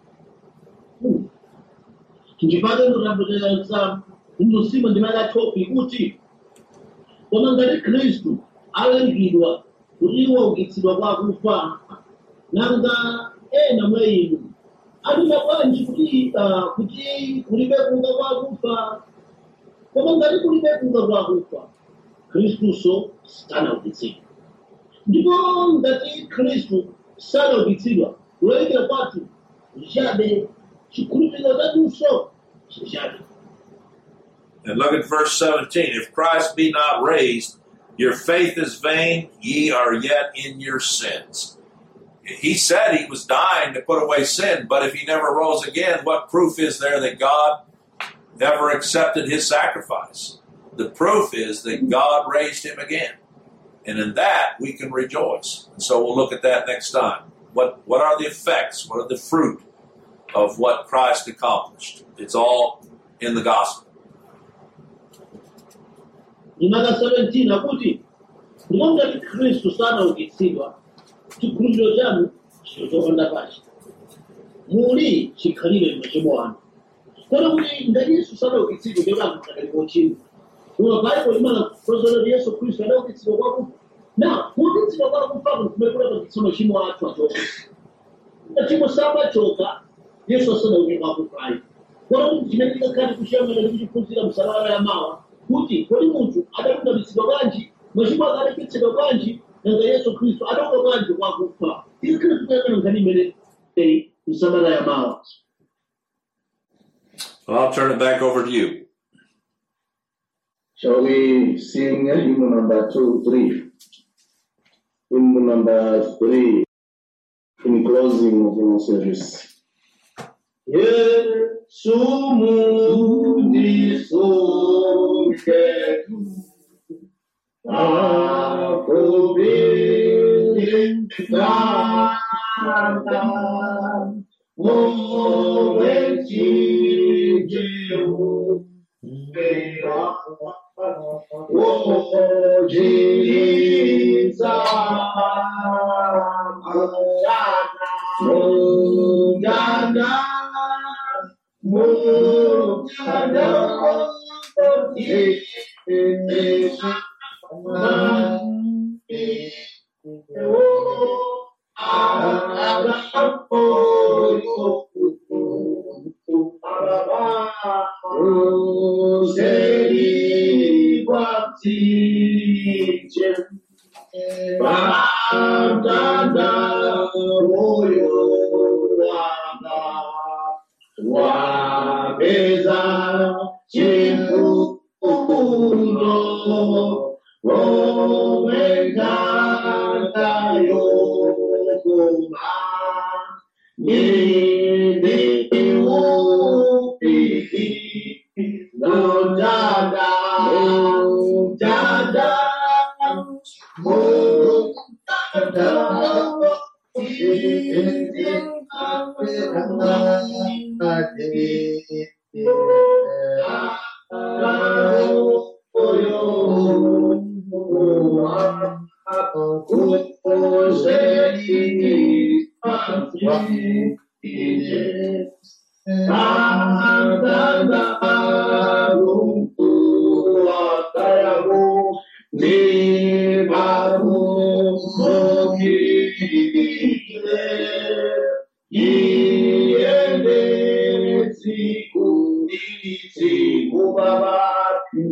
Chipata ndikambotera mmusimo ndimala topi kuti koma ngati Khristu alangidwa kuti iwo aukitsidwa kwa akufa nanga ena mwa inu alina bwanji kuti kuti kulibe kuuka kwa akufa. Koma ngati kulibe kuuka kwa akufa, Khristuso sanaukitsidwa. Ndipo ngati Khristu sanaukitsidwa, kulalikira kwathu chabe, chikhulupiriro chatunso chabe. And look at verse seventeen. If Christ be not raised, your faith is vain, ye are yet in your sins. He said he was dying to put away sin, but if he never rose again, what proof is there that God ever accepted his sacrifice? The proof is that God raised him again. And in that, we can rejoice. And so we'll look at that next time. What, what are the effects? What are the fruit of what Christ accomplished? It's all in the gospel. Imaka seventeen akuti ngati Khristu sanaukitsidwa, chikhulupiriro chanu chichopanda pachi, muli chikhalire m'machimo anu. Kodi kuti ngati Yesu sanaukitsidwa ndiye kuti akali kochimwa. Koma Baibulo imalankhula kuti Yesu Khristu anaukitsidwa kwa akufa. Na kuukitsidwa kwa akufa kumekula pakitsa machimo athu achoka. Machimo samachoka Yesu sanauke kwa akufa. Kodi kuti chimene chikakhala kuchiyamana ndi kuchiphunzira msalala ya mawa kuti kodi munthu adalungamitsidwa bwanji, machimo ake adachotsedwa bwanji, nanga Yesu Khristu adauka bwanji kwa akufa. Tikhala tikuyang'ana nkhani imene msalala ya mawa. Well, I'll turn it back over to you. Shall we sing hymn number two, three? Hymn number three, in closing of our service. Yesu mundi sunketu, akubili kanda, mowechi jiru, Ojiza Mugana Mugana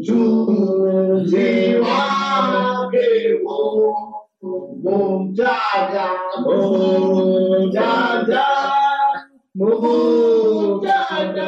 mtunzi wake mumjaja mumjaja mumjaja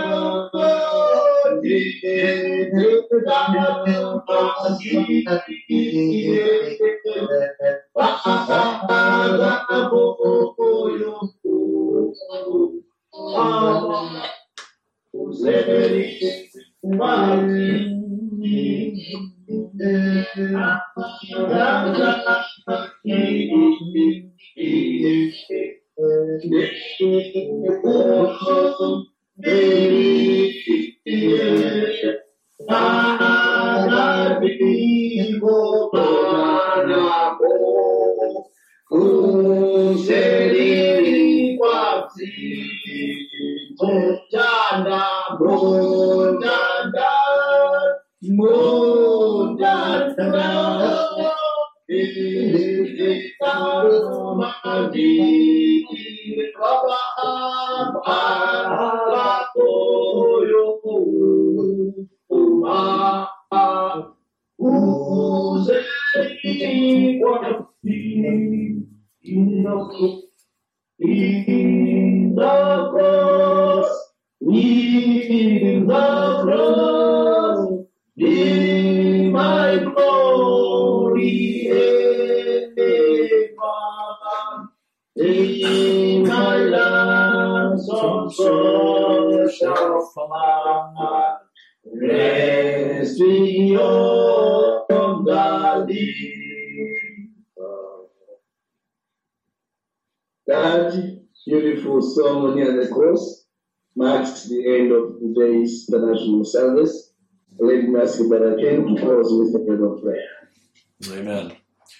That beautiful song near the cross marks the end of today's international service. Let me ask Brother Ken to close with a word of prayer. Amen.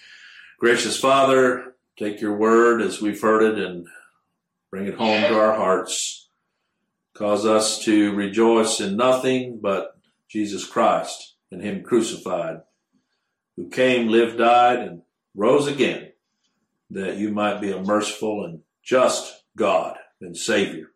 Gracious Father, take your word as we've heard it and bring it home to our hearts. Cause us to rejoice in nothing but Jesus Christ and him crucified, who came, lived, died, and rose again, that you might be a merciful and just God and Savior.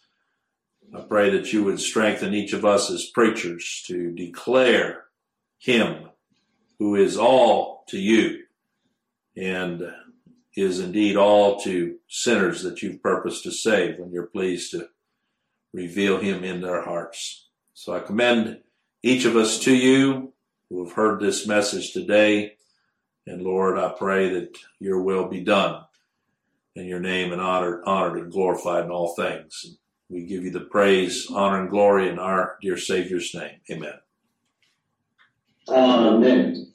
I pray that you would strengthen each of us as preachers to declare him who is all to you and is indeed all to sinners that you've purposed to save when you're pleased to reveal him in their hearts. So I commend each of us to you who have heard this message today. And Lord, I pray that your will be done and your name and honor, honored and glorified in all things. And we give you the praise, honor, and glory in our dear Savior's name. Amen. Amen.